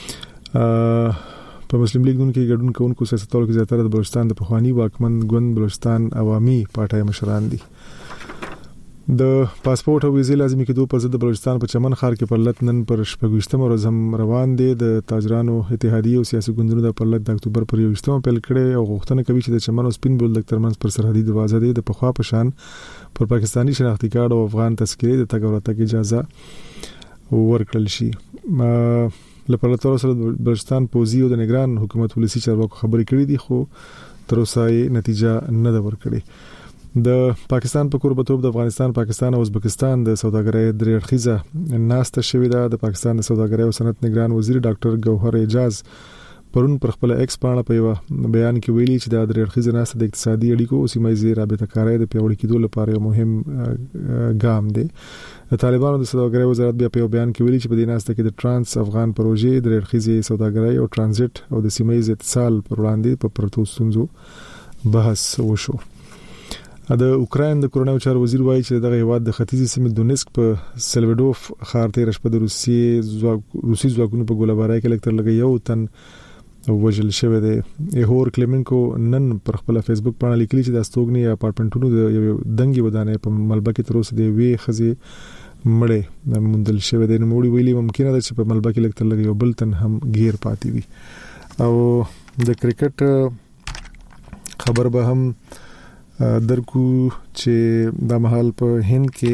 په مسلم لیگ ګوند کې ګډون کوونکو سیاستوالو کې زیاتره د بلوچستان د پخوانی واکمن ګوند بلوچستان عوامي پارټي مشران دي. د پاسپورت او ویزې لازمي کېدو پر ضد د بلوچستان په چمن ښار کې پرلط نن پر 28 ورځ هم روان دي. د تاجرانو اتحادیه او سیاسي ګوندونو د پرلط د اکتوبر پر 21 پیل کړي او غوښتنه کوي چې د چمن او سپین بولدک ترمنځ پر سرحدي دروازه دی د پخوا په شان پر پاکستانی شناختی کارت او افغان تذکرې د تګ او راتګ اجازه ورکړل شي. لپاره تر اوسه بلوچستان پوزي او د نگران حکومت ولسی چارواکو خبرې کړې دي خو تر اوسه نتیجه نه ده ورکړې. د پاکستان په قربتوب د افغانستان، پاکستان او ازبکستان د سوداګرۍ درې اړخیزه ناسته شوې ده. د پاکستان د سوداګرۍ او صنعت نگران وزیر ډاکټر ګوهر اعجاز پرون پر خپل ایکس باندې په یو بیان کې ویلي چې د درې اړخیزه ناسته د اقتصادي اړیکو او سیمایي رابطه کارۍ د پیوړې کېدو لپاره یو مهم ګام دی. د طالبانو د سوداګرۍ وزارت بیا په یو بیان کې ویلي چې په دې ناسته کې د ترانس افغان پروژې درې اړخیزه سوداګرۍ او ترانزیت او د سیمایي اتصال پر وړاندې په پرتو ستونزو بحث وشو. د اوکراین د کورونایي چارو وزیر وایي چې دغه هیواد د ختیځي سیمې دونیسک په سلویډوف ښار ته راشپه د روسي ځواکونو په ګوله‌بارۍ کې لکتر لګي یو تن وژل شوی دی. ایهور کلیمنکو نن پر خپل فیسبوک باندې لیکلي چې د استوګنی اپارټمنټونو د یو دنګي ودانې په ملبه کې تر اوسه د وی خزي مړې موندل شوی دی. نو موړي ویلي ممکنه ده چې په ملبه کې لکتر لګي یو بل تن هم غیر پاتې وي. او د کرکټ خبر به هم درکو چې د مهال په هند کې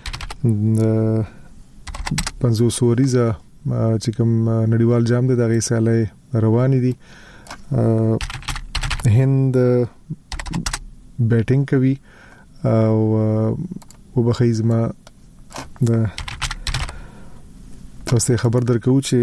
500 وریزه چې کوم نړیوال جام دی دغه سالي رواني دي. هند بیټینګ کوي او وبخیزما د تاسو خبر درکو چې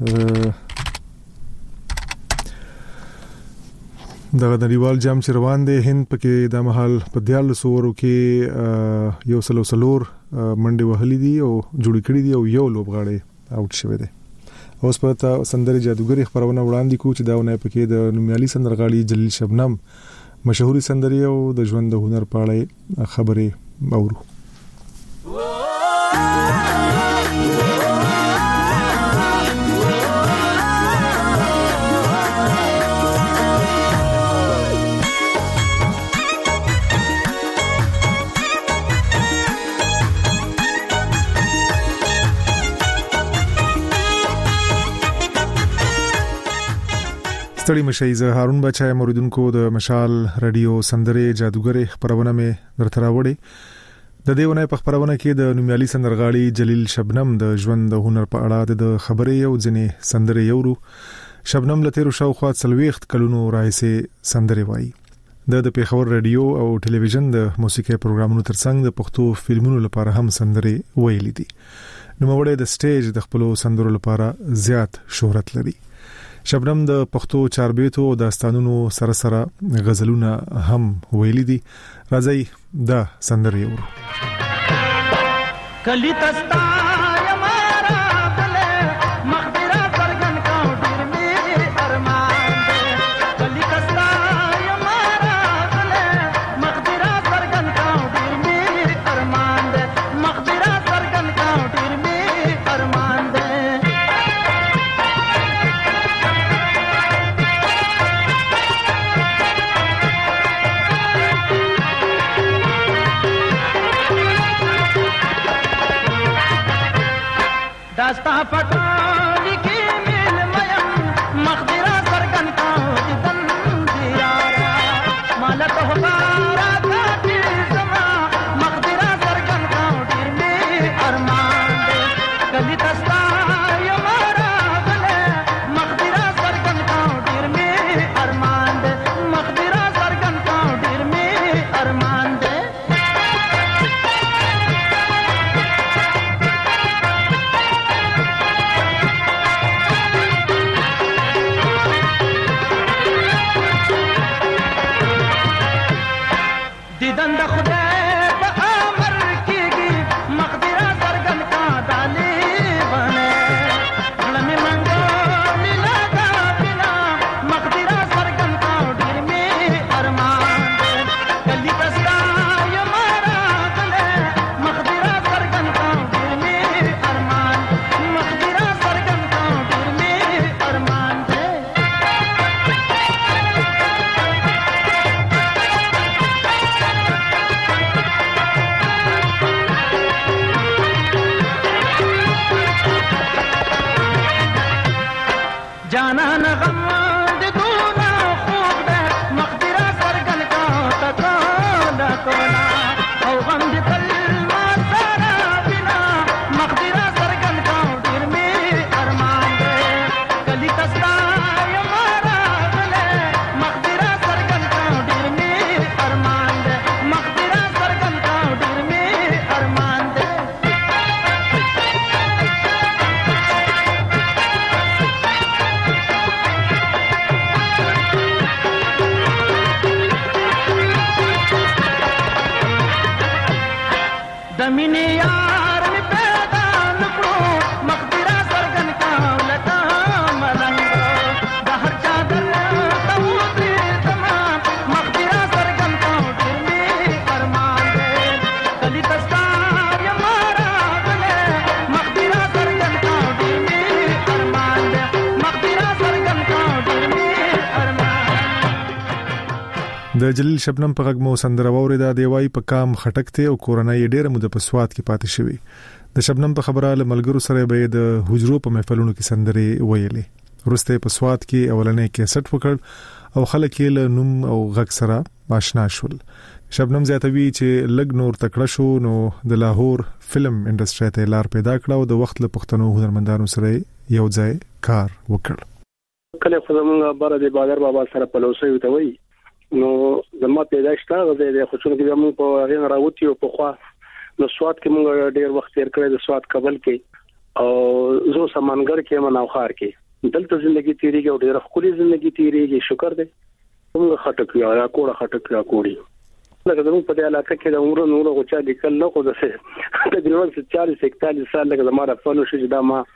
دغه نړیوال جام چې روان دی هند پکې د مهال په 14 اورو کې یو سلور منډه وهلې دي او جوړ کړې دي او یو لوبغاړی اوټ شوی دی. اوس په سندري جادوګری خبرونه وړاندې کو چې داونه پکې د نومیالي سندرغاړي جلیل شبنم مشهوري سندري او د ژوند د هنر په اړه خبرې اورو. ستړي مشي زه هارون بچای موریدونکو د مشال رادیو سندره جادوګری خبرونه مې درته راوړې. د دیونه په خبرونه کې د نومیالي سندرغاړي جلیل شبنم د ژوند د هنر په اړه د خبرې او ځنې سندره یورو. شبنم لته رو شاوخوا 40 کلونو راهیسې سندره وایي. د پیښور رادیو او ټلویزیون د موسیقي پروګرامونو ترڅنګ د پښتو فلمونو لپاره هم سندره ویلي دي. نو موږ د سټیج د خپل سندرو لپاره زیات شهرت لري. شبنم د پښتو چاربیتو او داستانونو سره سره غزلونه هم ویلي دي. راځي دا سندره یورو. کلی تستا یمارا بله مخبره سرګن کا ډیر می ارمان ده. کلی تستا یمارا بله مخبره سرګن کا ډیر می ارمان ده. مخبره سرګن کا ډیر می ارمان ده. دیدن د خدای په امر کېږي مقدره څرګند کا طالبانه زړه مې منګول لګا بنا مقدره څرګند کا ډېر مې ارمان کلی تستا یم راغله مقدره څرګند کا ډېر مې ارمان مقدره څرګند کا ډېر مې ارمان جانان غم د دونا خوب ده مقدره څرګند کا تکاله کولا او غم د تل ما سره بنا مقدره څرګند کا ډېر مې ارمان ده کلی تستا یم راغله مقدره څرګند کا ډېر مې ارمان ده مقدره څرګند کا ډېر مې ارمان ده دمینه یار می پیدا نکړو مقدره څرګند کا لکه ملنګ د هر چادر ته وترې تمام مقدره څرګند کا ډېر مې ارمان دی کلی تستا یم راغله مقدره څرګند کا ډېر مې ارمان دی مقدره څرګند کا ډېر مې ارمان د جلیل شبنم په غږ مو سندره واوریده دی وای په کام خټکته او کورونای ډیره مده په سواد کې پاتې شوی د شبنم په خبره له ملګرو سره به د حجرو په محفلونو کې سندري ویلې ورسته په سواد کې اولنې کې سټ وکړ او خلک یې له نوم او غږ سره آشنا شول شبنم زیاتوي چې لګ نور تکړه شو نو د لاهور فلم انډستری ته لار پیدا کړ او د وخت له پښتنو هنرمندانو سره یو ځای کار وکړ کله خو موږ بار د بادر بابا سره په لوسه وتوي نو زما پیدائش تا غزه د خوشونه کې موږ په هغه راوتی او په خوا نو سواد کې موږ ډیر وخت تیر کړی د سواد قبل کې او زه سمانګر کې مناوخار کې دلته ژوندۍ تیریږي او ډیر خولي ژوندۍ تیریږي شکر دې موږ خټک یا کوړه خټک یا کوړی لکه زموږ په دې علاقه کې د عمر نور غوچا لیکل نه خو څه تقریبا 40-41 سال لکه زموږ افغانو شې دا ما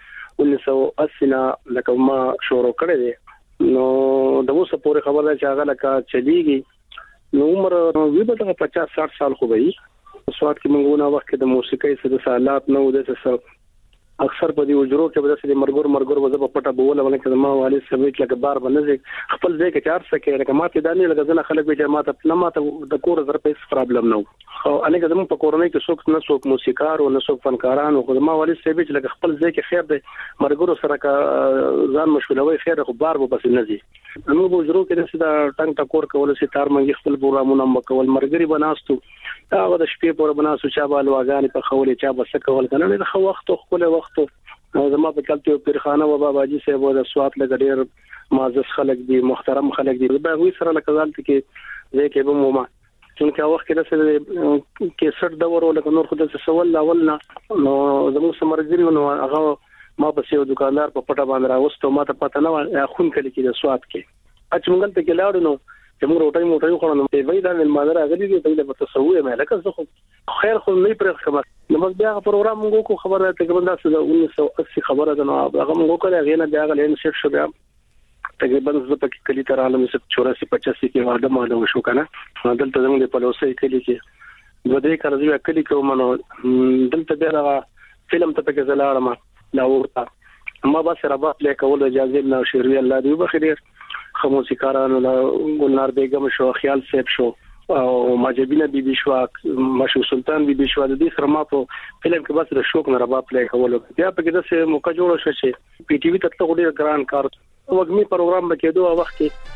1980 لکه ما شروع کړی دی نو د اوسه پورې خبره چې هغه لکه چلیږي نو عمر وی به 50-60 سال خو وي سواد کې موږ وخت کې د موسیقۍ سره سالات نو د څه اکثر په دې وجرو کې به د مرګور وځه په پټه بوله ولکه ما والد سمېټ لکه بار باندې خپل ځای کې چار سکه لکه ماته دانی لکه ځنه خلک به چې ماته نه ماته د کور زر په پرابلم نو او انګه زموږ په کورنۍ کې څوک نه څوک موسیقار او نه څوک فنکاران او ما والد سمېټ لکه خپل ځای کې خیر دی مرګور سره کا ځان مشغولوي خیر خو بار به بس نه دي نو وجرو کې د ټنګ ټکور کول سي تار منګي خپل پروګرامونه مکول مرګري بناستو هغه د شپې پور بناسو چا بالواغان په خولې چا بس کول کنه نه خو وخت خپل وخت زما په کلته پیرخانه و باباجي صاحب د سواد لګډیر معزز خلک دي محترم خلک دي به وی سره لکزالت کې زه کې به موما چې وخت کې د کې سر دور ولکه نور خدای څه سوال اولنا نو زموږ سمرګری نو هغه ما په یو دکاندار په پټه باندې راوستو ما ته پته نه خون کلی کې د سواد کې اچمنګل ته کې لاړو نو چې موږ روټي خو نو په وای دا د مادر هغه دي په لږه تسوي مې لکه زه خیر خو نه پرې خبر نو بس بیا پروګرام موږ کو خبره تقریبا 1980 خبره ده نو هغه موږ کړه غینه بیا غلین سیټ شو بیا تقریبا زه په کلی تر عالم 84-85 کې واده ماده وشو کنه دلته زموږ په لوسې کلی کې دوه دې کار زه کلی کوم نو دلته بیا فلم ته په ځلاړم لاورته ما بس ربا پلی کول اجازه نه شروع الله دی بخیر خموسیکارانو ګلنار بیگم شو خیال صاحب شو او ماجبینه بیبي شو مشو سلطان بیبي شو د دې سره ما په فلم کې بس د شوق نه ربا پلی کول بیا په کې د څه موقع جوړ شو چې پی ټي وی ته ډېر ګران کار وګمي پروګرام به کېدو وخت کې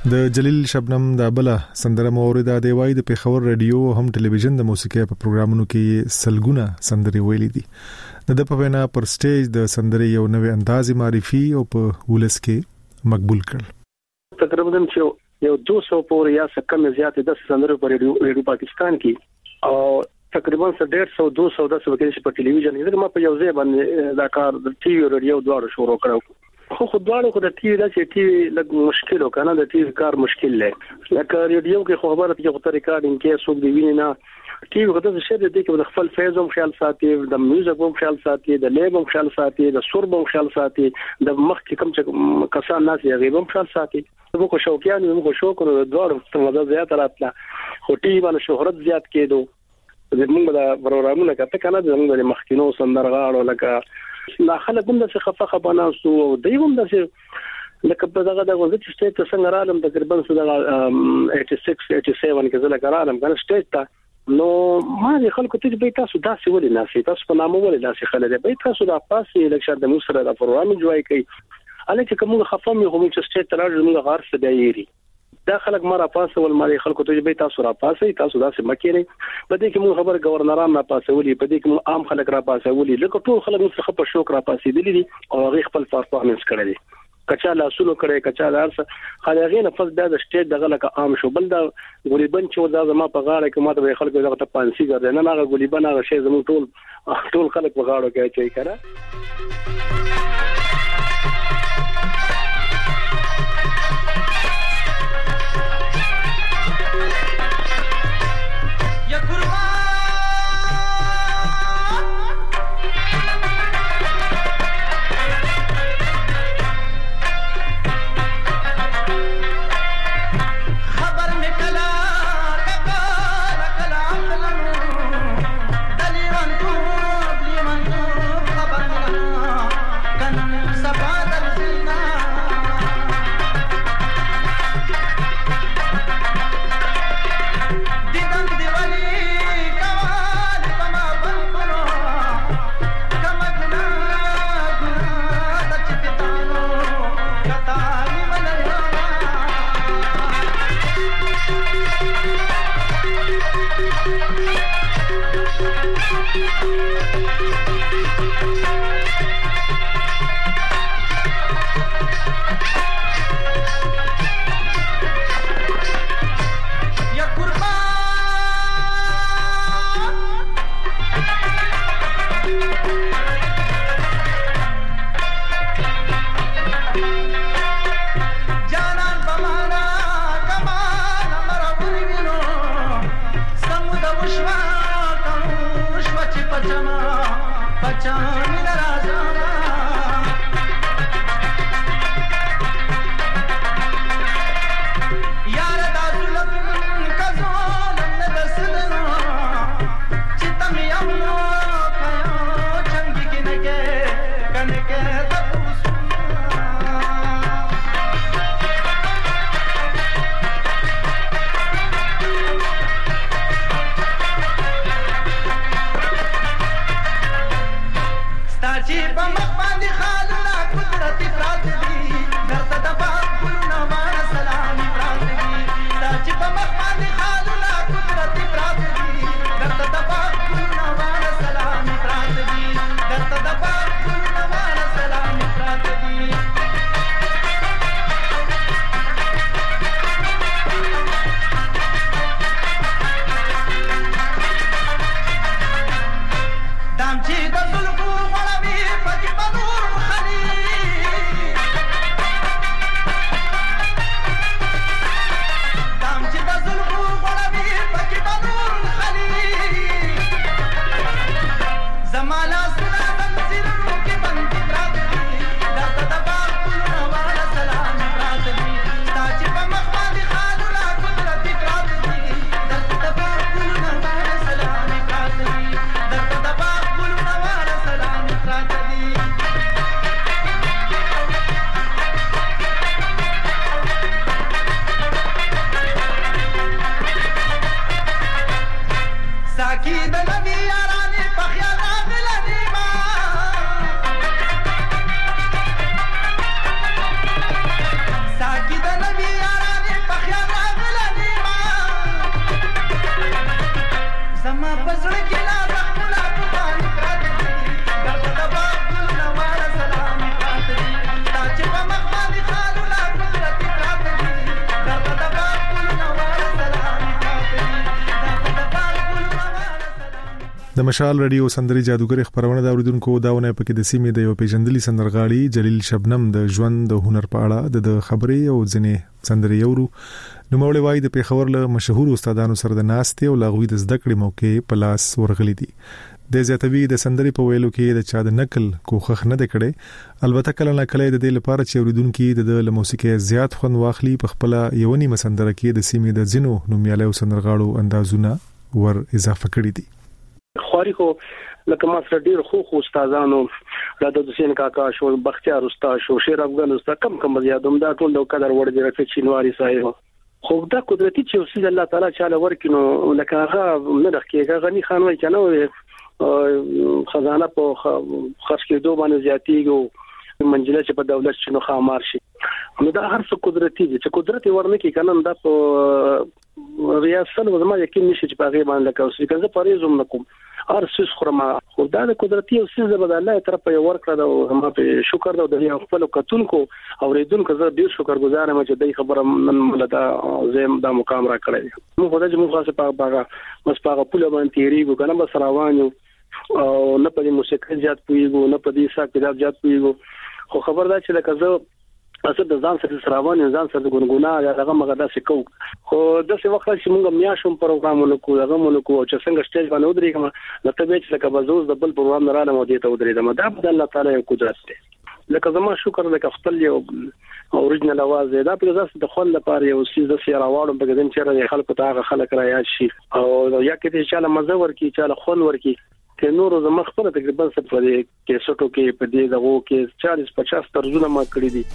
د جلیل شبنم د بل سندره مورید د وای د پیښور رادیو هم ټلویزیون د موسیقي په پروګرامونو کې سلګونه سندري ویلې دي د په وینا پر سټیج د سندري یو نوې انداز معرفي او په ولس کې مقبول کړ تقریبا یو 200 پورې یا څه کم زیات د سندرو په ریډیو پاکستان کې او تقریبا 150 200 د څه په ټلویزیون کې ما په یو ځای باندې دا کار د ټي وي رادیو دواړو شروع کړو خو خدواړو خو د ټي وي د ټي وي لږ مشکل وکنه د ټي وي کار مشکل لې لکه ریډیو کې خبره کې خو ریکارډینګ کې څوک دی ویني نه ټي وي خدای شه دې کې د خپل فیزوم خیال ساتي د میوزیک هم خیال ساتي د لیب هم خیال ساتي د سرب هم خیال ساتي د مخ کې کم څه کسان ناس یې غیب هم خیال ساتي موږ خو شوقیان موږ شو کړو د دوړو څخه زیات راتله خو ټي وي باندې شهرت زیات کېدو زموږ د پروګرامونو کې کنه زموږ د مخکینو سندرغاړو لکه لا خلک هم د خفه بناستو او دیوم د لکه په دغه د وزت سټیټ څنګه رالم تقریبا سره 86 87 کې زله کارالم کنه سټیټ ته نو ما د خلکو ته به تاسو داسې ولې ناسي تاسو په نامه ولې داسې خلک به تاسو د پاسې لکه د موږ سره د پروګرام جوړای کوي الکه کوم خفه مې هم چې سټیټ ته راځي موږ غار څه دی دا خلک مره پاسه ول مالي خلکو ته به تاسو را پاسه تاسو داسې مکیری په دې کې موږ خبر گورنران را پاسه ولي په دې کې موږ عام خلک را پاسه ولي لکه ټول خلک څخه په شوق را پاسه دي او هغه خپل پرفارمنس کړی کچا لاسونو کړی کچا لارس خلغې نه فز د سټیټ دغه لکه عام شو بل دا غریبن چې دا زما په غاړه کې ماته به خلکو دغه ته پانسي ګرځي نه هغه غریبن هغه شی زموږ ټول خلک په غاړه کې چي کړه د مشال رادیو سندري جادوګر خبرونه دا اوریدونکو داونه پکې د سیمې د یو پیژندلي سندرغاړي جلیل شبنم د ژوند د هنر په اړه د خبرې او ځنې سندري یورو نو مولوی وای د پیښور له مشهور استادانو سره د ناستې او لاغوي د زده کړې موقع په لاس ورغلي دي د زیاتوي د سندري په ویلو کې د چا د نقل کوخخ نه د کړي البته کله نه کله د دې لپاره چې اوریدونکو د موسیقي زیات خون واخلي په خپل یونی مسندره کې د سیمې د زینو نومیاله سندرغاړو اندازونه ور اضافه کړی دي خوري خو لکه ما سره ډیر خو استادانو راته حسین کاکا شو بختیار استاد شو شیر افغان استاد کم یادوم دا ټول د قدر وړ دي راته چینواري صاحب خو دا قدرتي چې اوسې الله تعالی چاله ورکینو لکه هغه نه دغه غني خان وای کنه خزانه په خرج کېدو باندې زیاتیږي منځله چې په دولت شنو خامار شي نو دا هر څه قدرتي دي چې قدرت ورنه کې کنه دا په ریاست وزما یقین نشي چې په غیبه باندې کوي چې زه پریزم نکوم هر څه خرما خو دا د قدرتي او څه زبد الله طرف په ورکړه دا هم په شکر دا د خپل کتونکو او ریدونکو زه ډیر شکر گزار یم چې دای خبره من ملدا زم دا مقام را کړی مو خدای مو خاصه په باغ مس په پوله باندې تیریږو کنه بس روانو او نه په موسیقي زیات پویګو نه په دې ساکې زیات پویګو خو خبر دا چې لکه زه اصل د ځان سره سراوان ځان سره ګونګونا هغه مغدا سکو خو د څه وخت چې موږ میاشم پروګرامونه کوو هغه مونږ کوو چې څنګه سټیج باندې ودرېږم نو ته به چې لکه بزوز د بل پروګرام نه راځم او دې ته ودرېږم دا په الله تعالی یو قدرت دی لکه زما شکر لکه خپل یو اوریجنل आवाज دا په ځاست د خپل لپاره یو سیز د سیاره واړم په ګدن چې خلکو ته هغه خلک را یاد شي او یا کې چې چاله مزه ورکی چاله خون ورکی که نور زما خپل تقریبا څه په دې کې سټو کې په دې دغه کې 40-50 طرزونه ما کړی دي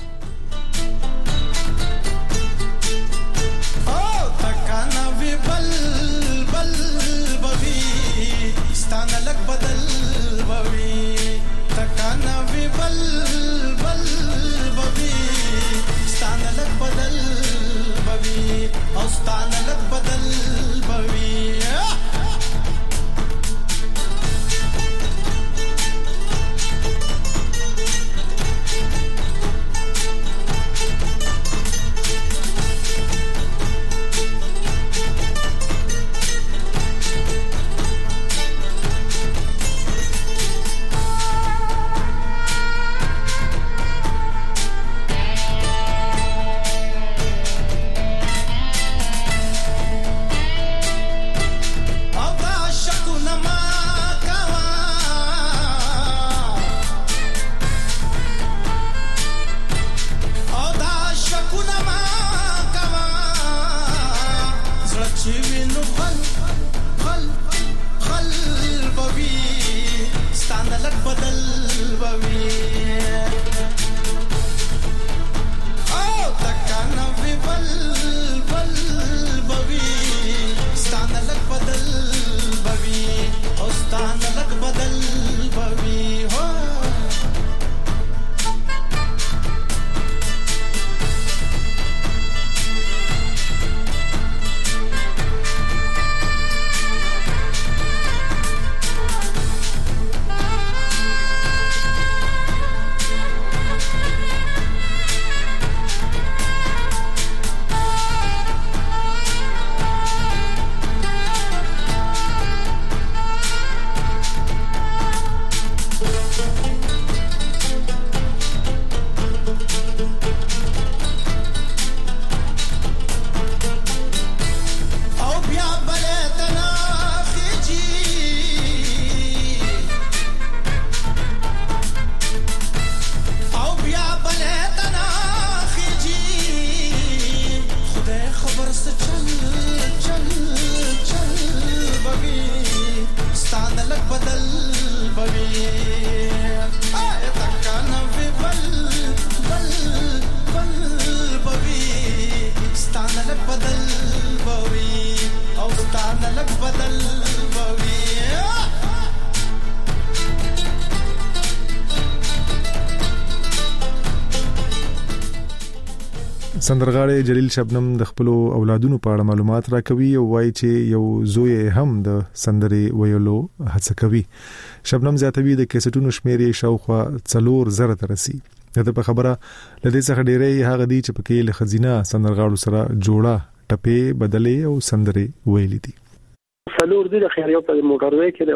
سندرغاړي جلیل شبنم د خپل اولادونو په اړه معلومات راکوي او وایي چې یو زوی هم د سندري ویلو هڅه کوي. شبنم زیاتوي د کیسټونو شمیرې شاوخوا 4000 ته رسي. دا په خبره لدې څخه ډېرې هغه دي چې پکې له خزینه سندرغاړو سره جوړه ټپې بدلې او سندري ویلې دي. څلور دي د خیریو په موټر وې کې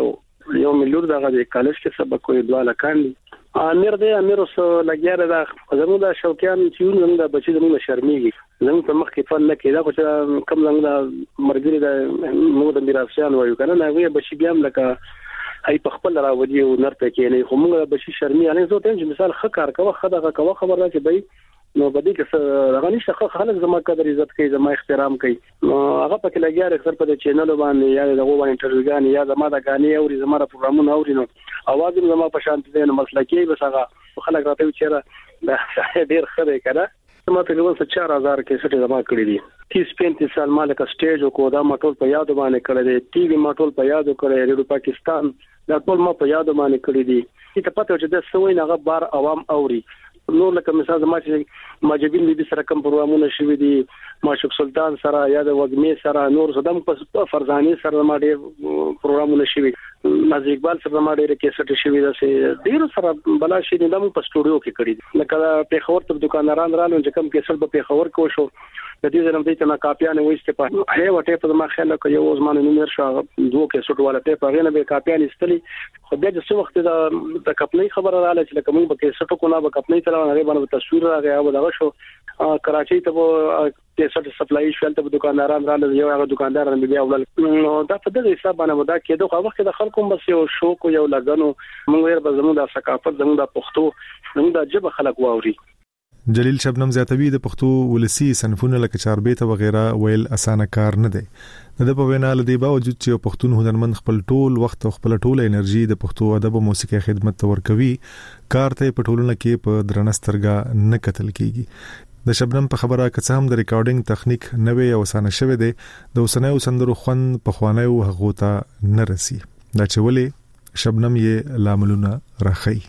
یو ملور دغه د کالج کې سبق کوي دواله کاندي امیر اوس لګیاره دا زموږ د شوقیان چې زموږ د بچي زموږ شرمېږي زموږ په مخ کې فن نه کېدا خو چې کم زموږ د مرګري د موږ د میراثیان وایو کنه نه وي بچي بیا هم لکه هي په خپل راوځي او نرته کې نه خو موږ بچي شرمې نه زه ته چې مثال خکار کوه خدغه کوه خبر راځي بای نو بدی کې هغه نشه خلک زما قدر عزت کوي زما احترام کوي هغه پکې لګیاره اکثر په چینل باندې یا دغه باندې انټرویوګان یا زما د غاني او زما د پروګرامونو اوري نو اواز زما په شانت دي نو مسلکی بس هغه خلک راته چیرې دا ډیر خره کړه ما تقریبا 4000 کې سټه جمع کړې دي 30-35 سال مالک سټیج کو دا ماټول په یاد باندې کړی دی ټي وي ماټول په یاد کړی ریډیو پاکستان دا ټول ما په یاد باندې کړی دي چې پته چې د سوي نه بار عوام اوري نور لکه مثال زما چې ماجبین بي سره کوم پروګرامونه شوي دي ماشوق سلطان سره یا د وګمې سره نور صدم په فرزاني سره ما ډېر پروګرامونه شوي نازي اقبال سره ما ډېر کیسټ شوي ده چې ډېر سره بلا شي د مو په سټوډیو کې کړی لکه په خبر ته دکانداران رالو چې کوم کیسټ په خبر کو شو د دې زرم دې ته نه کاپیانه وېسته په هي وټه په ما خیال کې یو زمانه نومر شو دوه کیسټ والا ته په غنه به کاپیانه استلی خو بیا د څو وخت د کپنۍ خبره رااله چې لکه موږ به کیسټ کو نه به کپنۍ تر نه باندې تصویر راغی او دغه شو کراچۍ ته کیسټ سپلای شول ته دکانداران رااله یو هغه دکاندار نه بیا ولل نو دا په دغه حساب باندې ودا کېدو خو وخت د خلکو بس یو شوق یو لګنو موږ یې به زموږ د ثقافت زموږ د پښتو زموږ د جبه خلک واوري جلیل شبنم زیاتوی د پښتو ولسی صنفونه لکه چاربیته وغیرہ ویل اسانه کار نه دی د په وینا لدی باوجود چې پښتون هنرمند خپل ټول وخت او خپل ټول انرژي د پښتو ادب او موسیقي خدمت ته ورکوي کار ته په ټولنه کې په درنسترګه نه کتل کیږي د شبنم په خبره که هم د ریکارډینګ تخنیک نوې او اسانه شوه دی د اوسنیو سندرو خوان په خوانیو هغه ته نه رسی دا چې ولې شبنم یې لاملونه راخی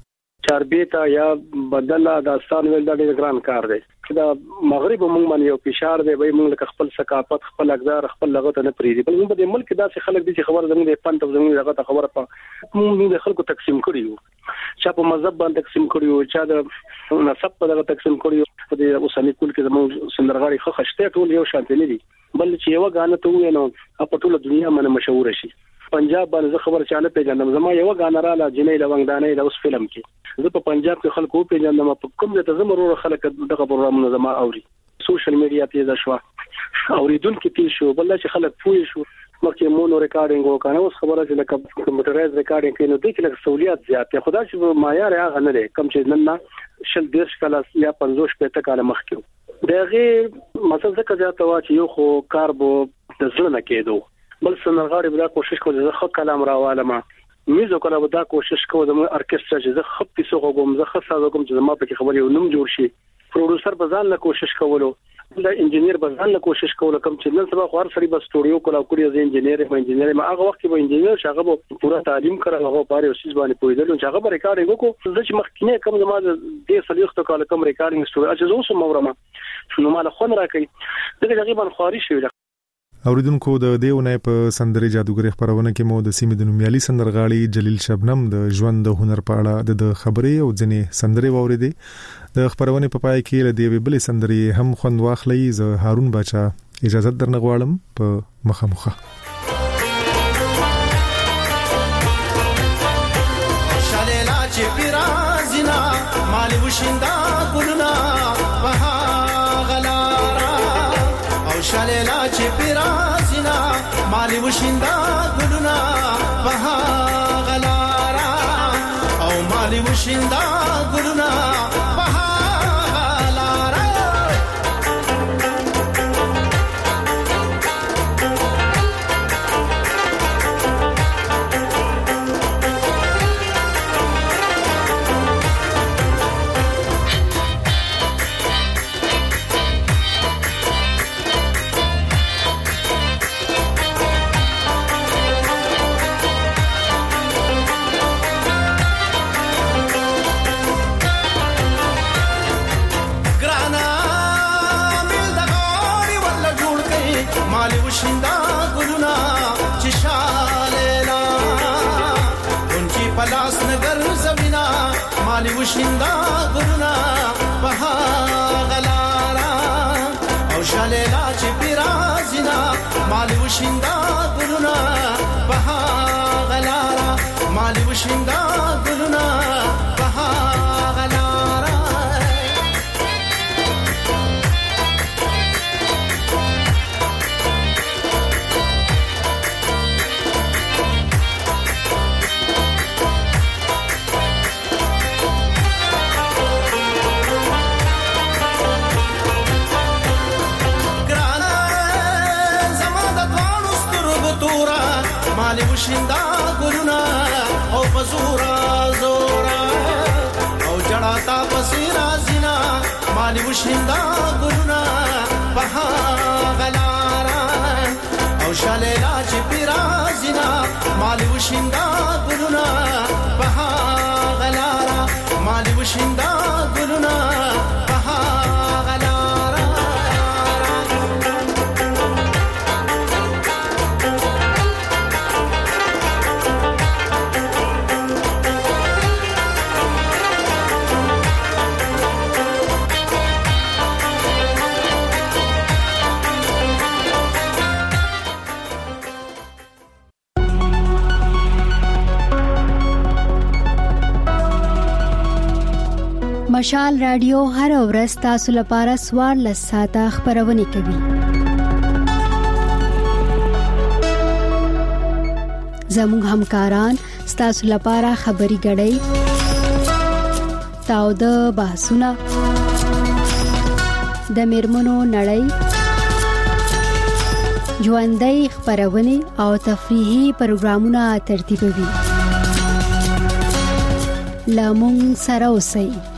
چاربیتا یا بدله داستان ویل دا ډیر ګران کار دی دا مغرب موږ باندې یو فشار دی وای موږ خپل ثقافت خپل اقدار خپل لغت نه پریدي بل موږ د ملک داسې خلک دي چې خبر زموږ د پنځه زموږ لغت خبره په موږ د خلکو تقسیم کړیو چې په مذهب باندې تقسیم کړیو چې د نسب په دغه تقسیم کړیو د اوسنی کول کې زموږ سندرغاړي خو خشته ټول یو شان دي بل چې یو غانه ته وینو په ټوله دنیا باندې مشهور شي پنجاب باندې خبر چاله پیژنم زما یو غانه را لا جنې لونګدانې د اوس فلم کې زه په پنجاب کې خلکو پیژنم په کوم ځای ته زمرو خلک دغه پروګرامونه زما اوري سوشل میډیا تیز شو اوریدونکو تیز شو بل چې خلک پوي شو مکه مونو ریکارډینګ وکړو اوس خبره چې لکه کمپیوټرایز ریکارډینګ کینو د کې لکه سہولیات زیات دي خدای چې معیار هغه نه دی کم چې نن شل دیش کله یا 50 پته کال مخکې دغه مثلا څه زیات وا چې یو خو کار بو د ځل نه کېدو بل سندرغاړي بیا کوشش کوي چې خو کلام راواله میزو کله ودا کوشش کوي د ارکسترا چې زه خپ پیسو کوم زه خاصه کوم چې ما په خبرې ونوم جوړ شي پروډوسر بزان له کوشش کولو د انجنیر بزان له کوشش کولو کوم چې نن سبا خو هر سړي بس سټوډیو کولا کوي از انجنیر ما هغه وخت کې انجنیر شغه به پورا تعلیم کړل هغه پاره اوسې باندې پویدل چې هغه ریکارډینګ وکړو چې مخکینه کوم زما د صلیخت کال کوم ریکارډینګ سټوډیو چې زه اوس مورمه شنو مال خون راکې دغه تقریبا خاري شوی اوریدونکو د دیونه په سندري جادوګری خبرونه کې مو د سیمې د نومیالي سندرغاړي جلیل شبنم د ژوند د هنر په اړه د خبرې او ځنې سندري واوریدې د خبرونه په پای کې له دیوی بلې سندري هم خوند واخلي ز هارون بچا اجازه درنه غواړم په مخه شالیلا چې پیرازینا مالی وشیندا ګلنا وها شالیلا چې پیرازینا مالی وشیندا ګلونا په غلارا او مالی وشیندا ګلونا په غلارا وشیندا ګلونا چې شالیلا اونچی پلاس نګر زمینا مالی وشیندا ګلونا په غلارا او شالیلا چې پیرازینا مالی وشیندا ګلونا په غلارا مالی وشیندا ګلونه په هغه لاره مالی وشیندا ګلونه او پزورا زورا او جڑا تا پسیرا زینا مالی وشیندا ګلونه په غلارا او شالیلا چې پیرا زینا مالی وشیندا ګلونه په غلارا مالی وشیندا ګلونه په غلارا مشال رادیو هر ورځ تاسو لپاره سوار لساته خبرونه کوي. زموږ همکاران تاسو لپاره خبري غړي تاو د بحثونه د میرمنو نړۍ ژوندۍ خبرونه او تفریحي پروګرامونه ترتیبوي. لامون سره اوسئ.